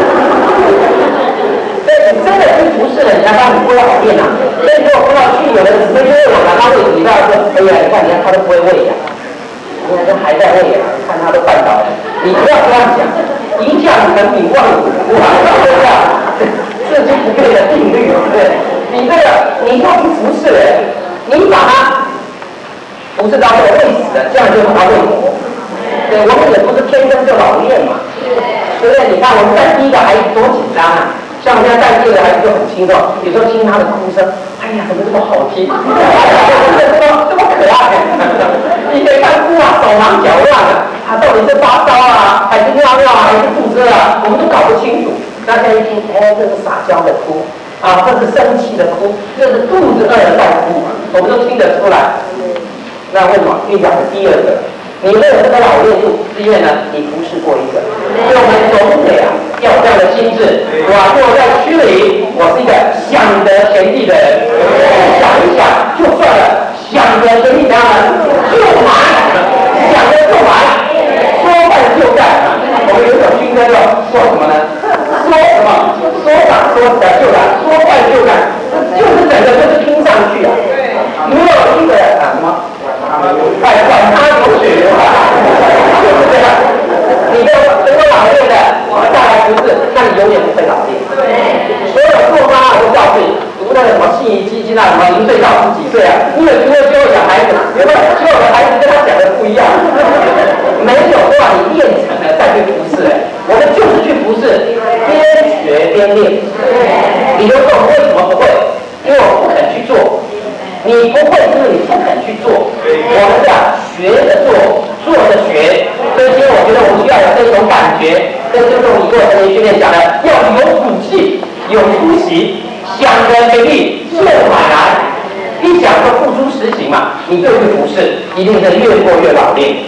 所以你真的去服侍人家，当你不会好练啊。所以如果碰到去有人只会喂养啊，他喂你，大家说，哎呀，你看他都不会喂养，你看他还在喂养，看他都绊倒了。你不要这样讲，一将成名万古枯啊，对不对？这就不对的定律，对不对？你这个你要去服侍人，你把他。不是到时候会死的，这样就把他喂活。对，我们也不是天生就老练嘛，对不对？你看我们带第一个孩子多紧张啊，像我们家带第二个孩子就很轻松，有时候听他的哭声，哎呀，怎么这么好听？这么可爱？你可以看哭啊，手忙脚乱的，他到底是发烧啊，还是尿尿啊，还是肚子啊，我们都搞不清楚。那现在一听，这是撒娇的哭啊，这是生气的哭，这是肚子饿了在哭，我们都听得出来。那为什么越讲的第2个？你没有这个老练度，是因为呢，你服侍过一个。所以我们总得要有这样的心智，对吧？如果在区里，我是一个想得田地的人，想一想就算了，想得田地怎样呢？就买，想着就买，说干就干。我们有一首军歌叫说什么呢？说什么？说干就干，说干就干，就是整个就是听上去啊。没有一个什么？管他有血流啊，就是这样。你没有老练的，我们再来服侍，那你永远不会老练。所有做妈都告诉你，读那个什么信宜基金啊，什么0岁到10几岁啊，你有机会就会讲孩子，有没有？所有的孩子跟他讲的不一样。没有都把你练成了再去服侍，我们就是去服侍，边学边练。你就说我为什么不会？因为我不肯去做。你不会，因为你不肯去做。我们这样学着做，做着学。所以今天我觉得我们需要有这种感觉，这就是我们做成人训练讲的，要有骨气，有出息，想着给力就买来。一讲就付诸实行嘛，你就去服侍，一定是越过越老练。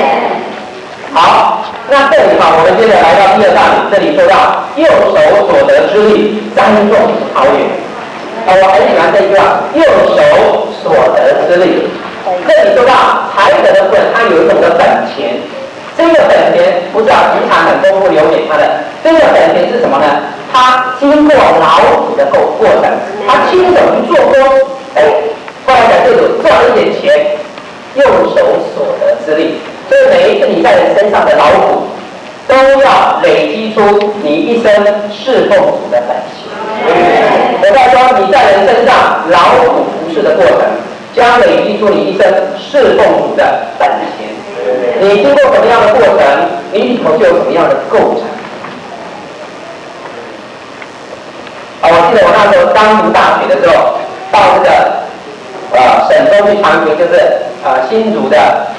好，那这里嘛，我们接着来到第2大点，这里说到右手所得之力，栽种好远。我很喜欢这句话，右手所得之力。这里说到财德的部分，它有一种的本钱，这个本钱不是平常很丰富留给他的，这个本钱是什么呢？他经过劳苦的过程，他亲手去做工，后来在这里赚了一点钱，右手所得之力。所以每一次你在人身上的劳苦， 都要累积出你一生侍奉主的本钱。我在说你在人身上劳苦服侍的过程，将累积出你一生侍奉主的本钱。你经过什么样的过程，你里头就有什么样的构成。我记得我那时候刚读大学的时候，到这个省中去传福音，就是新竹的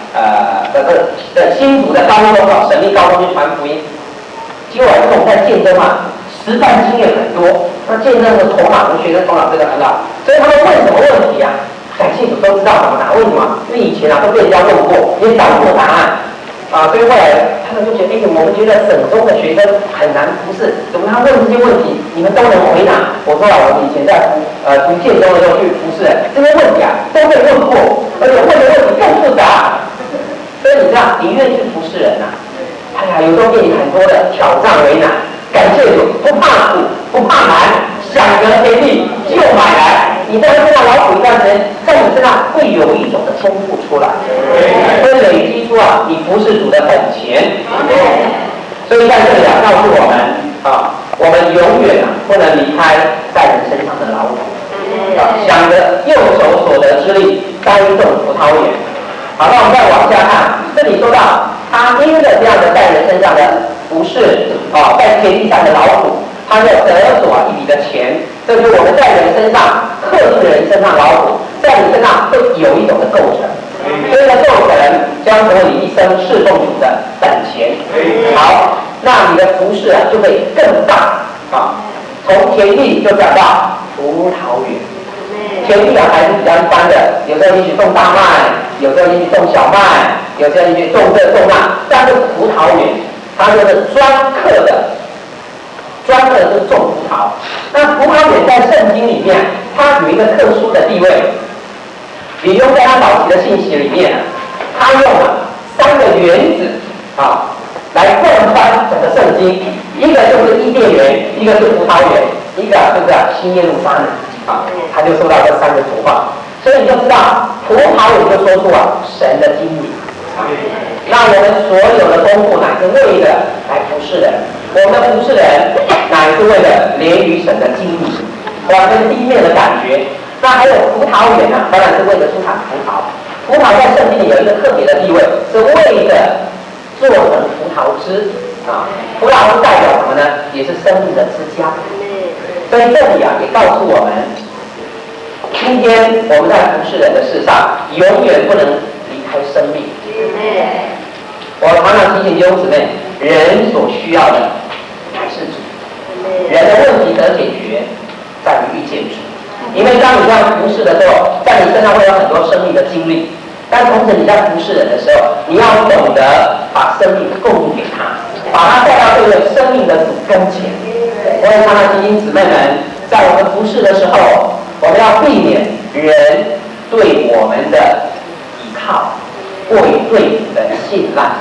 新竹的高中省立高中去传福音。结果我们在见证嘛，实战经验很多，那见证的头脑和学生头脑真的很好，所以他们问什么问题啊，感兴趣都知道怎么答。为什么？因为以前都被人家问过，也找过答案。所以后来他们就觉得，我们觉得省中的学生很难服侍，怎么他问这些问题，你们都能回答？我说我们以前在读建中的时候去服侍，这些问题都被问过，而且问的问题更复杂。所以你知道，你愿意去服侍人啊，有时候给你很多的挑战为难。感谢主，不怕苦，不怕难，想得天地就买来。你在身上劳苦一段时间，在你身上会有一种的丰富出来，会累积出你服侍主的本钱。所以在这里告诉我们我们永远不能离开在人身上的劳苦。想着右手所得之力，栽种葡萄园。好，那我们再往下看，这里说到他因着这样的在人身上的服侍在田地上的劳苦，他就得所一笔的钱。这就是我们在人身上，特定的人身上劳苦，在你身上会有一种的构成，这个构成将成为你一生侍奉主的本钱。好，那你的服侍就会更大从田地就转到葡萄园。田地还是比较一般的，有时候也许种大麦，有时候也许种小麦，有时候也许种这种那，但是葡萄园它就是专课的是种葡萄。那葡萄园在圣经里面，它有一个特殊的地位。李庸在他早期的信息里面，他用了3个原子来贯穿整个圣经，一个就是伊甸园，一个是葡萄园，一个就是新耶路撒冷他就说到这3个图画，所以你就知道葡萄园就说出神的经理。那我们所有的功夫乃是为了来服侍人，我们的服侍人乃是为了连于神的经理，我们第一面的感觉。那还有葡萄园当然是为了出产葡萄。葡萄在圣经里有一个特别的地位，是为了做成葡萄汁葡萄汁代表什么呢？也是生命的之家。所以这里也告诉我们，今天我们在服侍人的事上，永远不能离开生命。我常常提醒弟兄姊妹，人所需要的还是主。人的问题得解决，在于遇见主。因为当你这样服侍的时候，在你身上会有很多生命的经历，但同时你在服侍人的时候，你要懂得把生命供应给他，把他带到这个生命的主跟前。我也常常提醒姊妹们，在我们服侍的时候，我们要避免人对我们的依靠过于对主的信赖。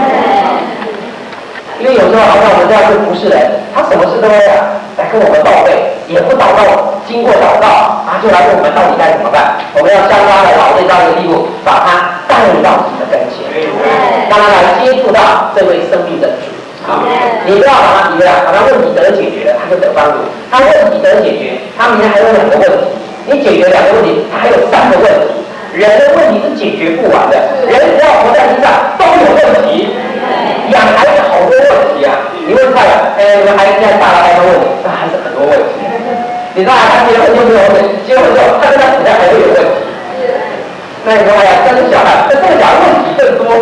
因为有时候好像我们这样去服侍人，他什么事都会来跟我们报备，也不祷告，经过祷告就来问我们到底该怎么办。我们要相当的老练到一个地步，把他带到主的跟前，让他来接触到这位生命的主。你不要把他问题得解决了，他就得帮助。他问题得解决，他明天还有2个问题，你解决2个问题，他还有3个问题。人的问题是解决不完的，人只要活在地上都有问题。养孩子好多问题你问他你们孩子现在大了还有问题，那还是很多问题。你知道他结婚就没有问题，结婚之后他跟他子代还会有问题。那你说生小孩，这个小孩问题更多。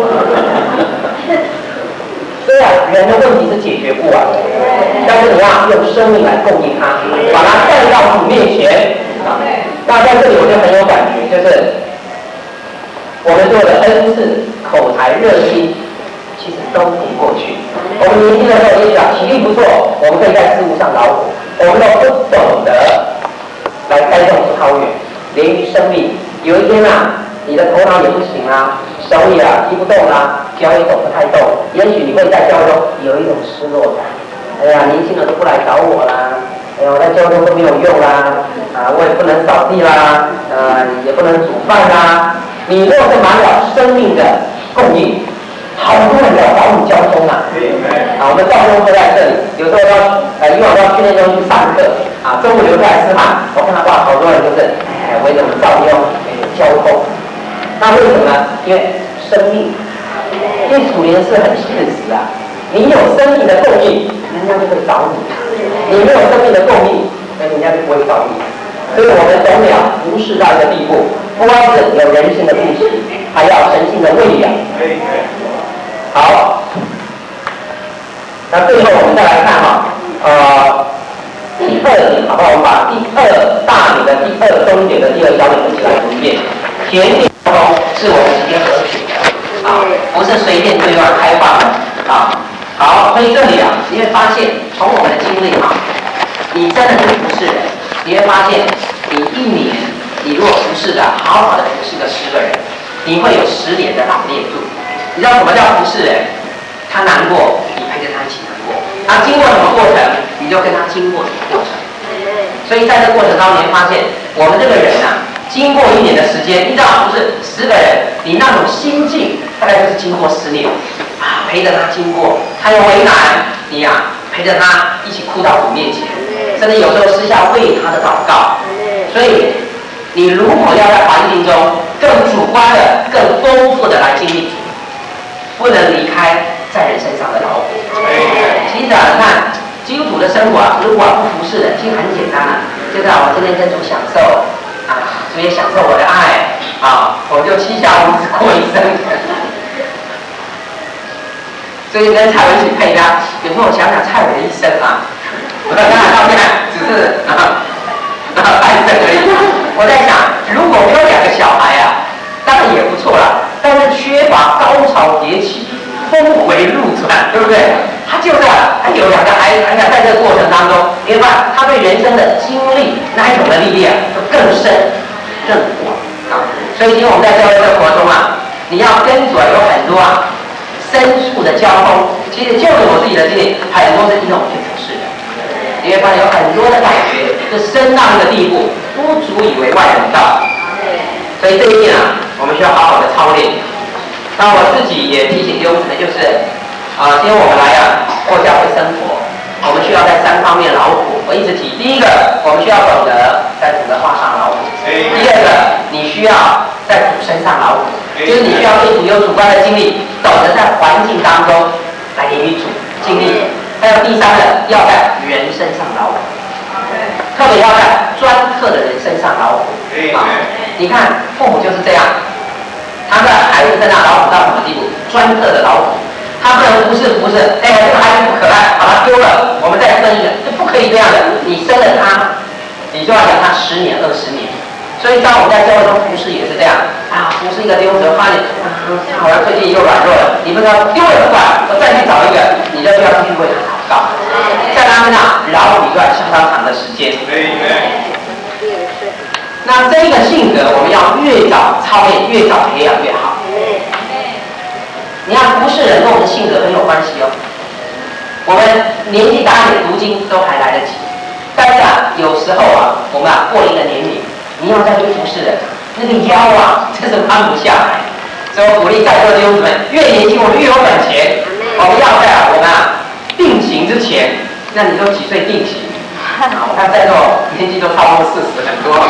所以人的问题是解决不完的，但是你要用生命来供应他，把他带到主面前那在这里我就很有感觉，就是我们做的恩赐、口才、热心，其实都挺过去。我们年轻的时候也想体力不错，我们可以在事物上劳苦，我们都不懂得来栽种葡萄园，连于生命。有一天你的头脑也不行手也提不动脚也走不太动，也许你会在教中有一种失落感。年轻人都不来找我啦，我在教中都没有用我也不能扫地也不能煮饭你若是满了生命的供应， 好多人要保姆交通啊。我们赵中会在这里，有时候以往到训练中去上课中午留下来吃饭，我看到哇，好多人就是围着我们赵用交通。那为什么呢？因为生命，因为属灵是很现实啊。你有生命的供应，人家就会找你；你没有生命的供应，人家就不会找你。所以我们懂了服侍到一个地步，不光是有人性的顾惜，还要神性的喂养。好，那最后我们再来看第二点，好不好？我们把第二大点的第二终点的第二焦点一起来读一遍。田地交通是我们直接合取的不是随便对外开放的好，所以这里你会发现，从我们的经历你真的是服侍人，你会发现，你一年，你如果服侍的好好的服侍个10个人，你会有10年的老练度。你知道什么叫服侍人？他难过，你陪着他一起难过；他经过什么过程，你就跟他经过什么过程。所以在这个过程当中，你会发现，我们这个人经过1年的时间，你知道不是10个人，你那种心境大概就是经过10年陪着他经过，他有为难你陪着他一起哭到主面前，甚至有时候私下为他的祷告。所以你如果要在环境中更主观的、更丰富的来经历主，不能离开在人身上的劳苦。其实你看基督徒的生活如果不服侍人，其实很简单就是我今天跟主享受主也享受我的爱我就7下5子过一生。所以跟蔡文一起配搭，有时候我想想蔡文的一生我到现在只是半生而已。我在想，如果没有2个小孩当然也不错啦，但是缺乏高潮迭起、峰回路转，对不对？他就是他有2个孩子，在这个过程当中，你看他对人生的经历那一种的历练就更深、更广所以今天我们在教会生活中你要跟主有很多深处的交通，其实就是我自己的经历，很多是因为我去服侍的，你会发现有很多的感觉，就深到一个地步，不足以为外人道。所以这一点我们需要好好的操练。那我自己也提醒弟兄姊妹，就是今天我们来过教会生活，我们需要在3方面劳苦。我一直提，第一个，我们需要懂得在主的话上劳苦；第二个，你需要在主身上劳苦，就是你需要对主有主观的经历，懂得在环境当中来给予主经历。还有第3个，要在人身上劳苦，特别要在专特的人身上劳苦你看父母就是这样，他在孩子身上劳苦到什么地步？专特的劳苦，他不能不是这个孩子不可爱，把他丢了，我们再生一个，就不可以这样的。你生了他，你就要养他10年、20年。所以当我们在教会中服侍也是这样服侍一个弟兄姊妹，发现好像最近又软弱了，你不知道丢了不管，我再去找一个，你就需要继续为他祷告，在他身上劳苦一段相当长的时间。那这一个性格，我们要越早操练、越早培养越好。你看服侍人跟我们的性格很有关系我们年纪大一点读经都还来得及，但是有时候我们过了一个年龄，你要再去服侍人，那个腰真是攀不下来。所以我鼓励在座的弟兄姊妹，越年轻我们越有本钱。我们要在我们定型之前，那你都几岁定型？我看在座年纪都超过40很多。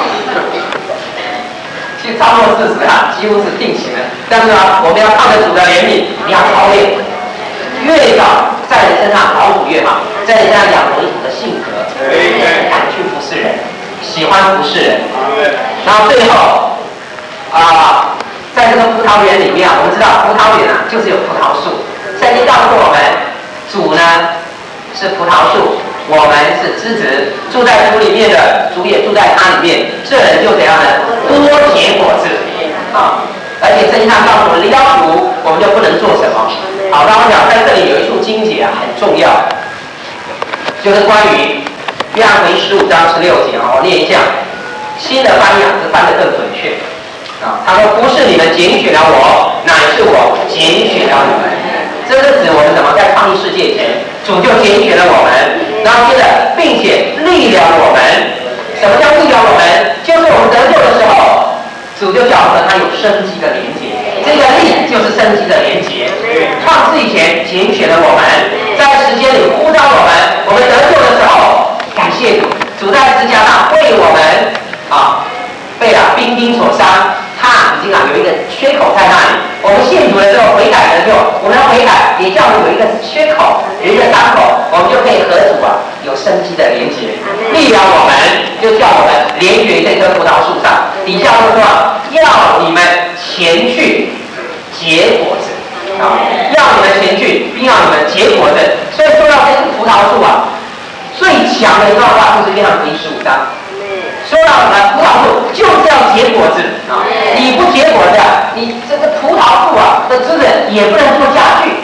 其实超过40几乎是定型了。但是我们要靠着主的怜悯，你要操练，越早在人身上劳苦越好，在人身上养成一种的性格，敢去服侍人，喜欢服侍人。然后最后在这个葡萄园里面我们知道葡萄园就是有葡萄树。圣经告诉我们，主呢是葡萄树，我们是枝子，住在主里面的，主也住在他里面，这人就怎样呢？多结果子而且圣经上告诉我们，离了主我们就不能做什么。好，那我讲在这里有一处经节很重要，就是关于约翰福音15章16节我念一下，新的翻译是翻得更准确他说，不是你们拣选了我，乃是我拣选了你们。这是指我们怎么在创立世界前，主就拣选了我们，然后接着并且立了我们。什么叫立了我们？就是我们得救的时候，主就叫我们和他有生机的连结，这个立就是生机的连结。创世以前拣选了我们，在时间里呼召我们得救的时候，感谢主在十字架上为我们被兵丁所伤，他已经有一个缺口在那里。我们信主的时候悔改得救，我们的悔改也叫我们有一个缺口，有一个伤口，我们就可以和主有生机的连结，力量我们就叫我们连于这棵葡萄树上。底下说要你们前去结果子要你们前去，并要你们结果子。所以说到这棵葡萄树最强的一段话就是约翰福音15章。说到葡萄树就是要结果子你不结果子，你这个葡萄树的枝子也不能做家具，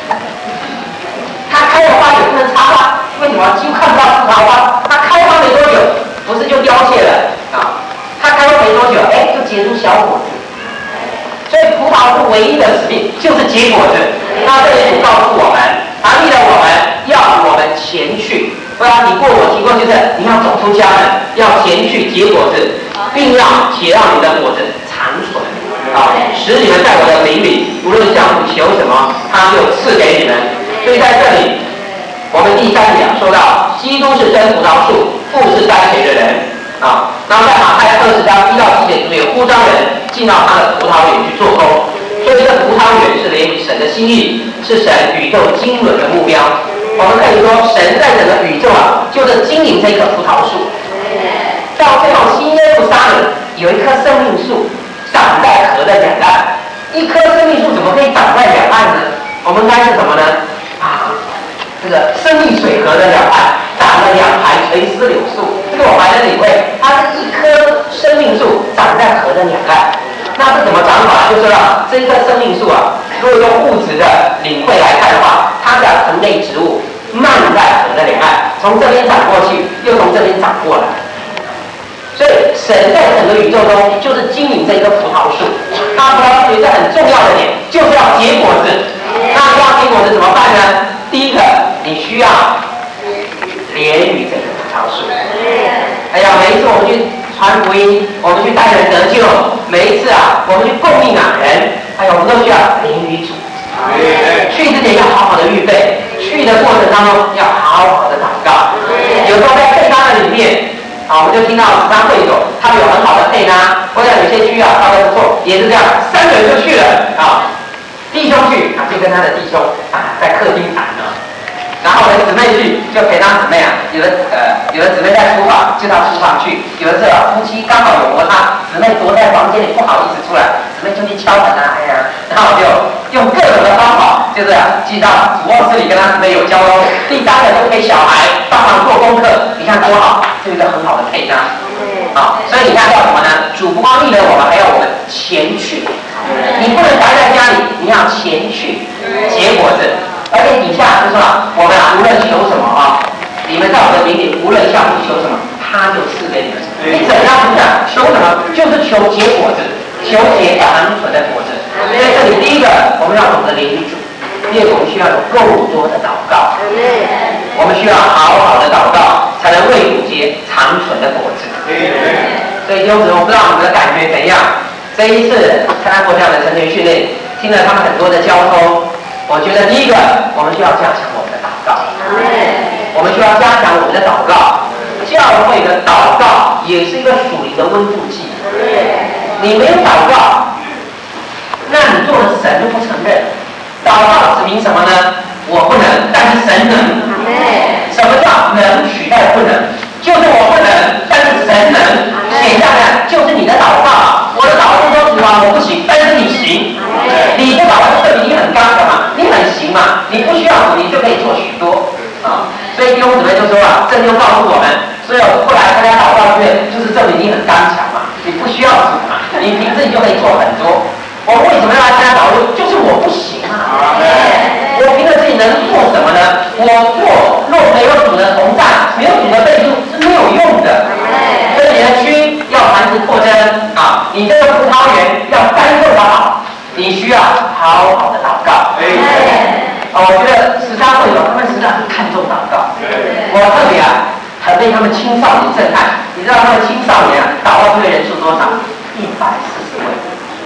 它开的花也不能插花，为什么？几乎看不到葡萄花，它开花没多久，不是就凋谢了它开花没多久，就结出小果子。所以葡萄树唯一的使命就是结果子。那这里主告诉我们，传递了我们要我们前去。不然你过我提过，就是你要走出家门，要前去结果子，并要且让你的果子长存使你们在我的名里，无论向主求什么，他就赐给你们。所以在这里，我们第3讲说到，基督是真葡萄树，父是栽培的人然后在马太20章1到7节有呼召人进到他的葡萄园去做工。所以这个葡萄园是连于神的心意，是神宇宙经纶的目标。我们可以说，神在整个宇宙就是经营这棵葡萄树。到最后，新耶路撒冷有一棵生命树长在河的两岸。一棵生命树怎么可以长在两岸呢？我们该是什么呢？这个生命水河的两岸长了2排垂丝柳树。这个我还能领会，它是一棵生命树长在河的两岸。那是怎么长法？就说这一棵生命树如果用物质的领会来看的话，它的藤类植物漫在河的两岸，从这边长过去，又从这边长过来。所以神在整个宇宙中就是经营这棵葡萄树。那葡萄树有一个很重要的点，就是要结果子。那要结果子怎么办呢？第一个，你需要连于这棵葡萄树。每一次我们去传福音，我们去带人得救，每一次我们去供应人，我们都需要连于主。去之前要好好的预备，去的过程当中要好好的祷告。有时候在配搭的里面我们就听到13会所他们有很好的配搭，或者有些区稍微不错，也是这样，3个人就去了弟兄去就跟他的弟兄在客厅谈然后姊妹去就陪他姊妹有的姊妹在厨房就到厨房去，有的是夫妻刚好有摩擦，姊妹躲在房间里不好意思出来，姊妹就去敲门然后就用各种的方法，就是进到主卧室里跟他姊妹有交流。第3个就陪小孩帮忙做功课，你看多好，这是一个很好的配搭所以你看要什么呢？主不光立了我们，还要我们前去。你不能待在家里，你要前去结果子。而且底下就说我们无论求什么你们在我的名里无论向主求什么，他就赐给你们。你怎样求什么？就是求结果子，求结长存的果子。所以这里第一个，我们要懂得连于主；第二个，我们需要有够多的祷告。我们需要好好的祷告，才能为主结长存的果子。所以弟兄姊妹，我不知道你们的感觉怎样。这一次参加过这样的成全训练，听了他们很多的交通。我觉得第一个，我们需要加强我们的祷告。我们需要加强我们的祷告。教会的祷告也是一个属灵的温度计。你没有祷告，那你做的神就不承认。祷告指明什么呢？我不能，但是神能。什么叫能取代不能？就是我不能，但是神能。写下来就是你的祷告。我的祷告说主我不行，但是你行。你不祷告就证明你很刚的嘛，你很行嘛，你不需要主，你就可以做许多所以弟兄姊妹就说圣经告诉我们，所以后来参加祷告会就是证明你很刚强嘛，你不需要主嘛，你凭自己就可以做很多。我为什么要来参加祷告会？就是我不行我凭着自己能做什么呢？我做若没有主的同在，没有主的背书是没有用的。所以你的区要繁殖扩增你这个葡萄园要栽种得好，你需要好好的祷告。我觉得13会友他们实在很看重祷告。我特别很被他们青少年震撼。你知道他们青少年祷告会人数多少？140位。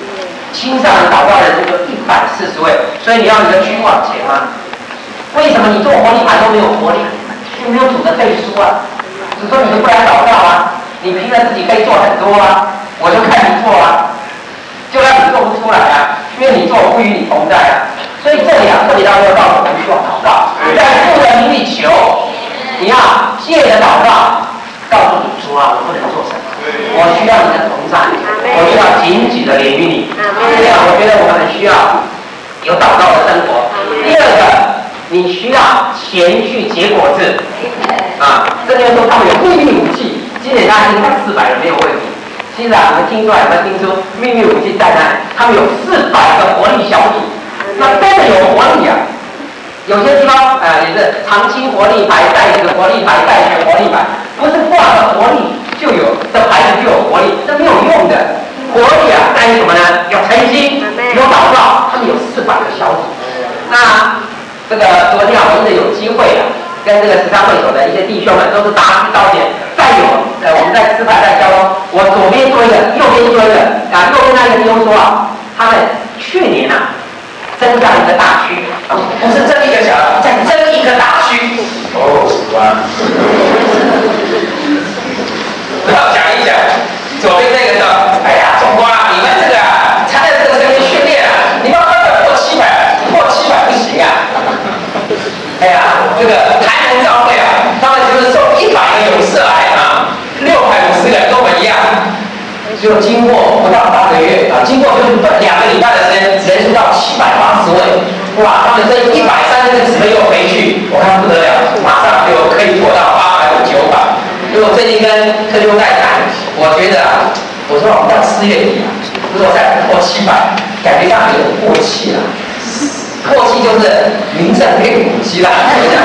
心上人祷告人数就140位，所以你要你的区往前吗？为什么你做活力盘都没有活力？就没有主的背书啊？只说你就不来祷告啊？你凭着自己可以做很多啊，我就看你做啊，就让你做不出来啊，因为你做不与你同在啊。所以这里啊，特别要告诉我们需要祷告，在父的名里求，你要借着祷告告诉主说啊，我不能做什么，我需要你的同在，我需要紧紧的连于你。这样，我觉得我们很需要有祷告的生活。第二个，你需要前去结果子啊。这边说他们有秘密武器，今年大家应该400人没有问题。其实啊，你们听出来有没有听出秘密武器在哪里？他们有400个活力小组。那真的有活力啊！有些地方也是长青活力牌、带子活力牌、带血活力牌，不是挂了活力就有的牌子就有活力，这没有用的。活力啊，在于什么呢？有诚心，有祷告。他们有400个小组。那这个昨天啊，我真的有机会啊，跟这个时尚会所的一些弟兄们都是大师导演，再有我们在吃饭在交通，我左边做一个，右边做一个啊，右边那个弟兄说啊，他们去年啊。增加一个大区，不是增一个小，再增一个大区。 哦，哇！ 然后讲一讲，左边那个说，哎呀，总瓜，你们这个啊，参加这个身体训练啊，你们根本破700，破700不行啊。哎呀，这个台南教会啊，他们就是送100个勇士来啊，650个人跟我一样。就经过不到8个月啊，经过就是2个礼拜的时间，人数到780位，哇！他们这130个姊妹又回去，我看不得了，马上就可以做到800、900。如果最近跟特兄在谈，我觉得啊，我说我们到4月底啊，如果再不破700，感觉上有点过气了。过气就是名正变古迹了。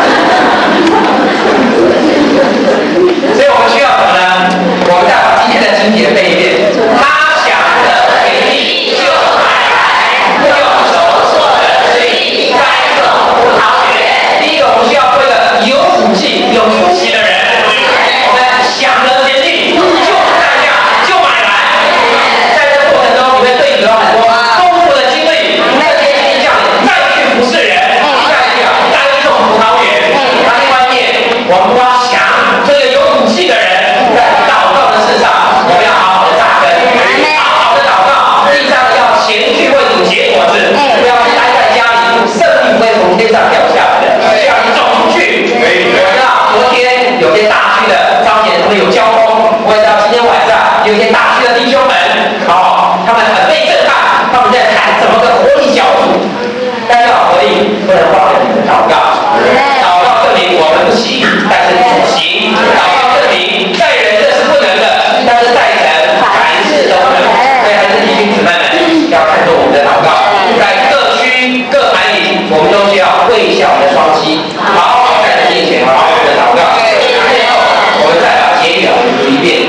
所以我们需要什么呢？我们再把今天的经节背一遍。他想的给力就买来，用手做的生意该种葡萄园。第一个，我们需要做一个有骨气、有出息的人。我们想的给力就代价就买来。在这个过程中，你会对比到很多丰富的经历，这些经历叫你再去服侍人。下一句啊，该种葡萄园。那另外一面，我们要想这个有骨气的人，在祷告的事上，我们要好好的扎根，好好的祷告。地上要前去为主结果子，不要待在家里，圣灵不会从天上掉下来的，需要你走出去。我知道昨天有些大区的招贤他们有交通，我也知道今天晚上有些大区的弟兄们，他们很被震撼，他们在谈怎么个活力小组，但要活力不能忘了你的祷告。祷告证明我们不行，但是主行；祷告证明在人这是不能的，但是在神凡事都能。所以还是弟兄姊妹们要看重我们的祷告，在各区各盘里，我们都需要微小的双膝，好好在神面前好好的祷告。最后，我们再把结语读一遍。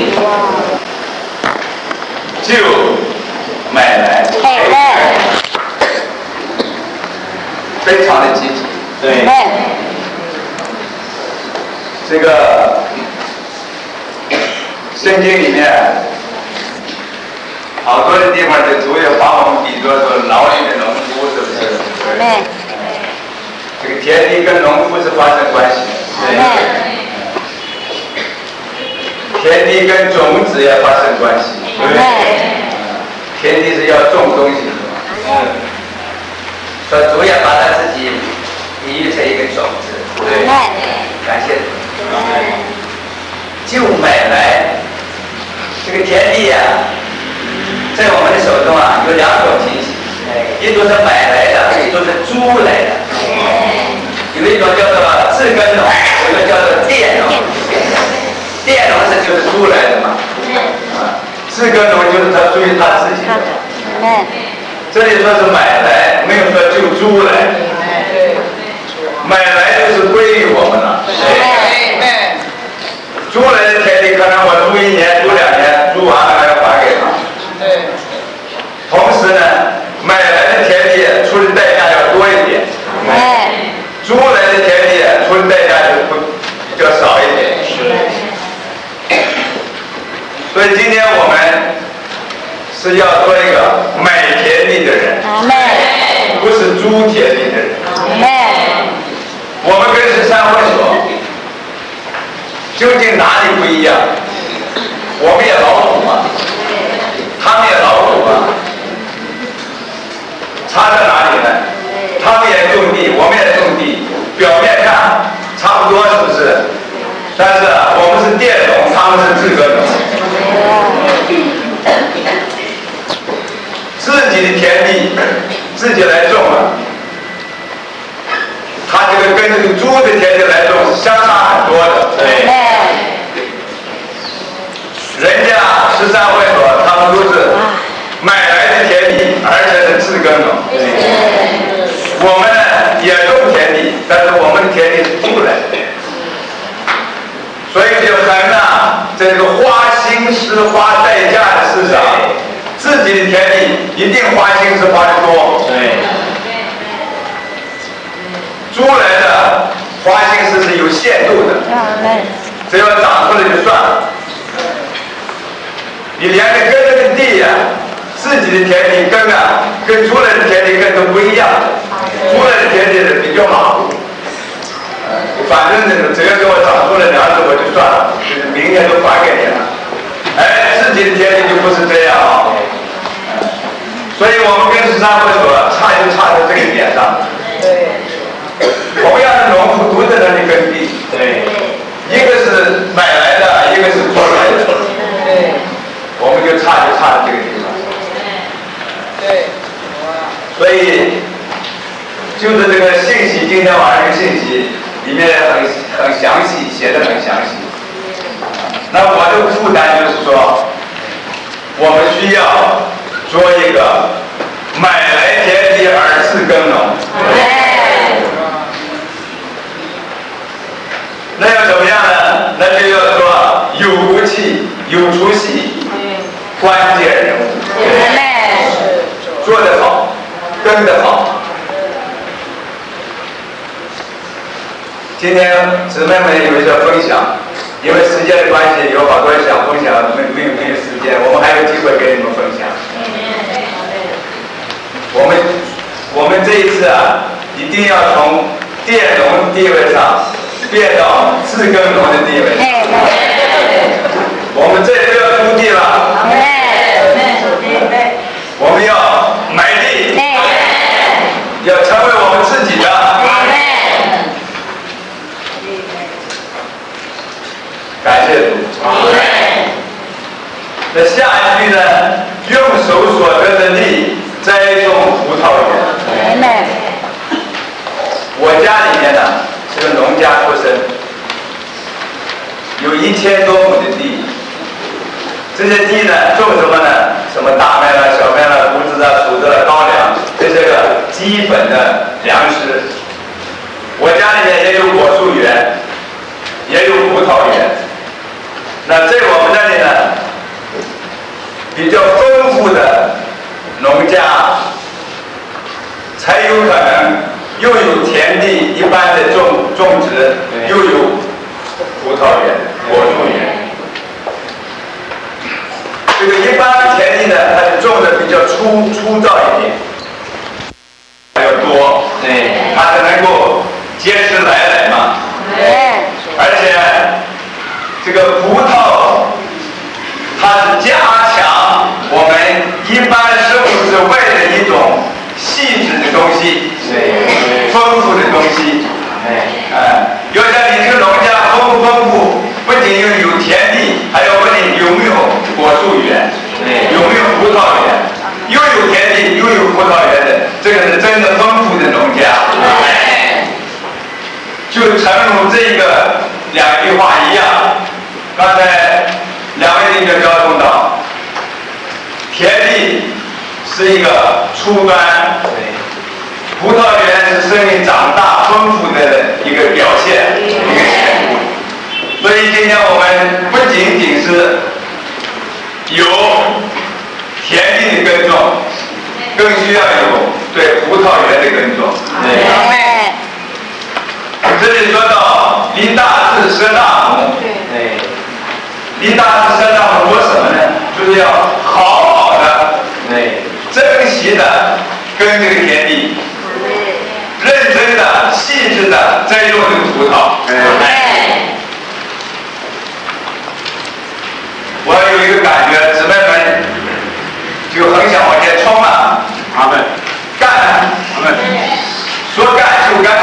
就买来，非常的积极。对。这个圣经里面好多的地方的主也把我们比作说劳力的农夫，是不是？对。这个田地跟农夫是发生关系的。对。田地跟种子也发生关系。对。田地是要种东西的嘛。 所以主也把他自己比喻成一个种子。 对。 感谢主。 就买来这个田地啊，在我们的手中啊有2种情形，一种是买来的，一种是租来的。有一种叫做自耕农，有一种叫做佃农。佃农就是租来的嘛，自耕农就是他属于他自己的。这里说是买来，没有说就租来。买来就是归于我们了。租来的田地可能我租1年、租2年，租完了还要还给他。同时呢，买来的田地出的代价要多一点，租来的田地出的代价就比较少一点。所以今天我们是要做一个买田地是诸田地的人。我们跟13会所究竟哪里不一样？我们也劳苦嘛，他们也劳苦嘛，差在哪里呢？他们也种地，我们也种地，表面看差不多，是不是？但是我们是佃农，他们是自耕农，自己的田地自己来种了，他这个跟这个猪的田地来种是相差很多的。对。人家13会所，他们都是买来的田地，而且是自耕农。我们呢也种田地，但是我们的田地是租来的，所以就很这个花心思、花代价的市场，自己的田地一定花心思花得多。对。租来的花心思是有限度的，只要长出来就算了。你连着跟这个地自己的田地耕跟租来的田地耕都不一样。租来的田地是比较马虎，反正只要给我长出来粮食我就算了，就是明年都还给你了。自己的田地就不是这样所以我们跟13会所差就差在这个点上。同样的农夫都在那里耕地，一个是买来的，一个是租来的，我们就差在这个地方。所以就是这个信息，今天晚上的信息里面很详细，写得很详细。那我的负担就是说，我们需要做一个买来田地而自耕农。那要怎么样呢？那就要说有骨气、有出息，关键人物，做得好，耕得好。今天姊妹们有一些分享，因为时间的关系，有好多人想分享，没有时间，我们还有机会给你们分享。我们这一次一定要从佃农地位上变到自耕农的地位。我们这就要租地了，我们要买地，要成为我们自己的。感谢主。那下一句呢？用手所得的地栽种葡萄园。我家里面呢是个农家出身，有1000多亩的地。这些地呢种什么呢？什么大麦了、小麦了、谷子啊、黍子了、高粱，这些个基本的粮食。我家里面也有果树园，也有葡萄园。那在我们这里呢，比较丰富的农家，才有可能又有田地一般的种植，又有葡萄园、果树园。这个一般的田地呢，它是种的比较粗糙一点，还要多，它才能够结实来嘛。而且这个葡萄，它是加强我们一般食物之外的一种细致的东西，丰富的东西。要像你这个农家丰不丰富，不仅有田地，还要问你有没有果树园，有没有葡萄园，又有田地又有葡萄园的，这个是真的丰富的农家。就诚如这个2句话一样，刚才2位弟兄交通到，田地是一个初端，葡萄园是生命长大丰富的一个表现，一个显著。所以今天我们不仅仅是有田地的耕种，更需要有对葡萄园的耕种。这里说到立大志设大谋，立大志设大谋做什么呢？就是要好好的珍惜的跟这个田地， 实的栽种这个葡萄。我有一个感觉，姊妹们就很想往前冲啊！ 阿门， 干！ 阿门， 说干就干，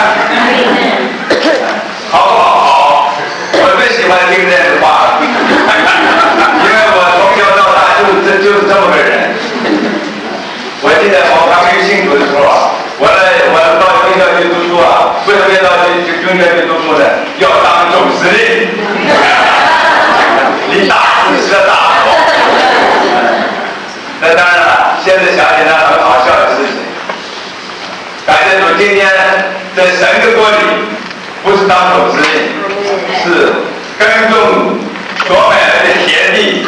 好不好？好！我最喜欢听这样的话，因为我从小到大就是这么个人。我记得我还没有信主的时候啊，我到军校去读书啊，为什么要到军校去读书呢？要当总司令，立大事设大功。那当然了，现在想起来很好笑的事情。感谢主，今天在神的国里，不是当总司令，是耕种所买来的田地，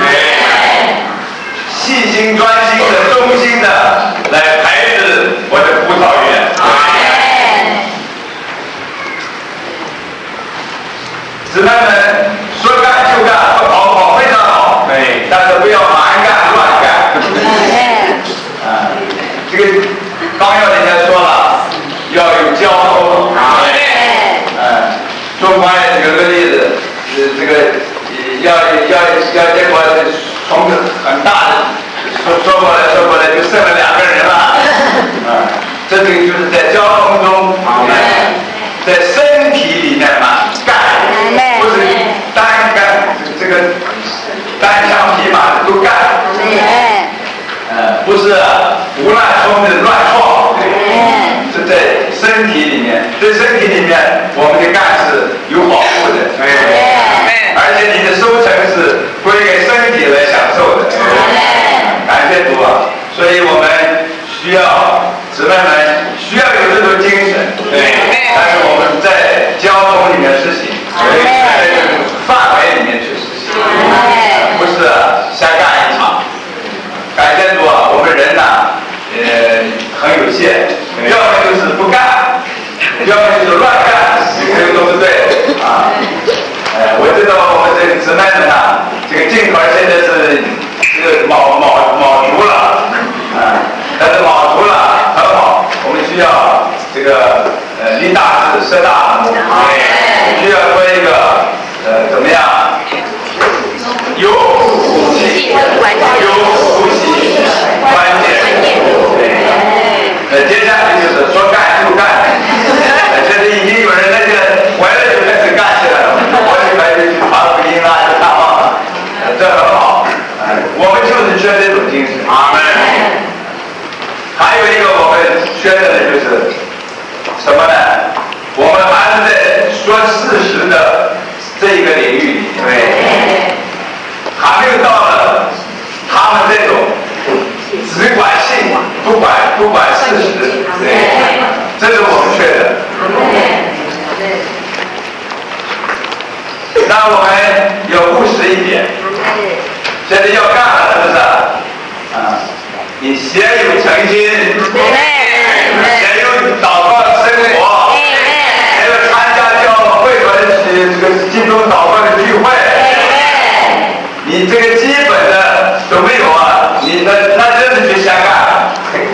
细心专心的、忠心的来培植我的葡萄园。姊妹们，说干就干，好，非常好。但是不要蛮干乱干。这个纲要里面说了，要有交通。说关于举个例子，这个结果从很大的说过来就剩了2个人了。这个就是在交通中，在身体里面嘛干，不是单干，这个单枪匹马的都干。不是无乱冲的乱撞，是在身体里面，在身体里面我们的干是有保护的，而且你的收成是归给身体来享受的。感谢主啊！所以我们需要姊妹们需要有这种精神，但是我们在交通里面实行，在这种范围里面去实行，不是瞎干一场。感谢主啊，我们人呐，很有限，要么就是不干，要么就是乱干，这个都是对的啊。我知道我们这个姊妹们呐，这个进口现在是这个卯足了，但是卯足了很好，我们需要这个立大事设大谋，需要做一个怎么样？有骨气，有出息，关键。接下来就是说干就干。现在已经有人那个怀了就开始干起来了，我就开始去传福音啊，去探望了，这很好。我们就是缺这种精神。阿门。还有一个我们缺的就是什么呢？我们还是在说事实的这一个领域里面。还没有到了他们这种只管性，不管事实，这是我们缺的。那我们要务实一点，现在要干了，是不是？你先有诚心，先有祷告的生活，还有参加教会的这个集中祷告的聚会。你这个基本的都没有啊，你那真是去瞎干。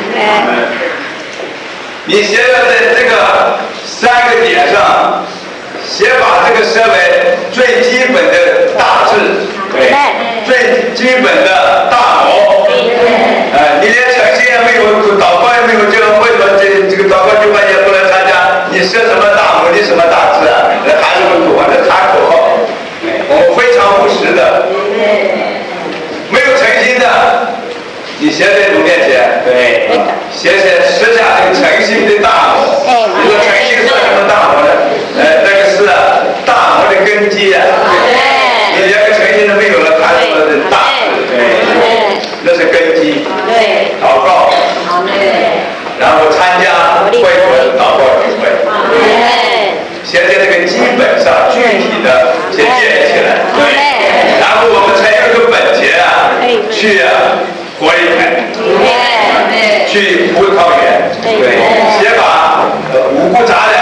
你先要在这个3个点上，先把这个设为最基本的大志，最基本的大谋。你连诚心也没有，祷告也没有，就为什么这个祷告聚会也不能参加？你设什么大谋，你什么大志啊？那还是不懂，那喊口号。我们非常务实的，没有诚心的，你先在主面前，先设下这个诚心的大谋。你说诚心算什么大谋呢？那个是大谋的根基啊。你连个诚心都没有了，谈什么的大志？那是根基。祷告，然后参加会所祷告聚会。先在这个基本上具体的先建立起来，然后我们才有个本钱啊，去国立台，去葡萄园，先把五谷杂粮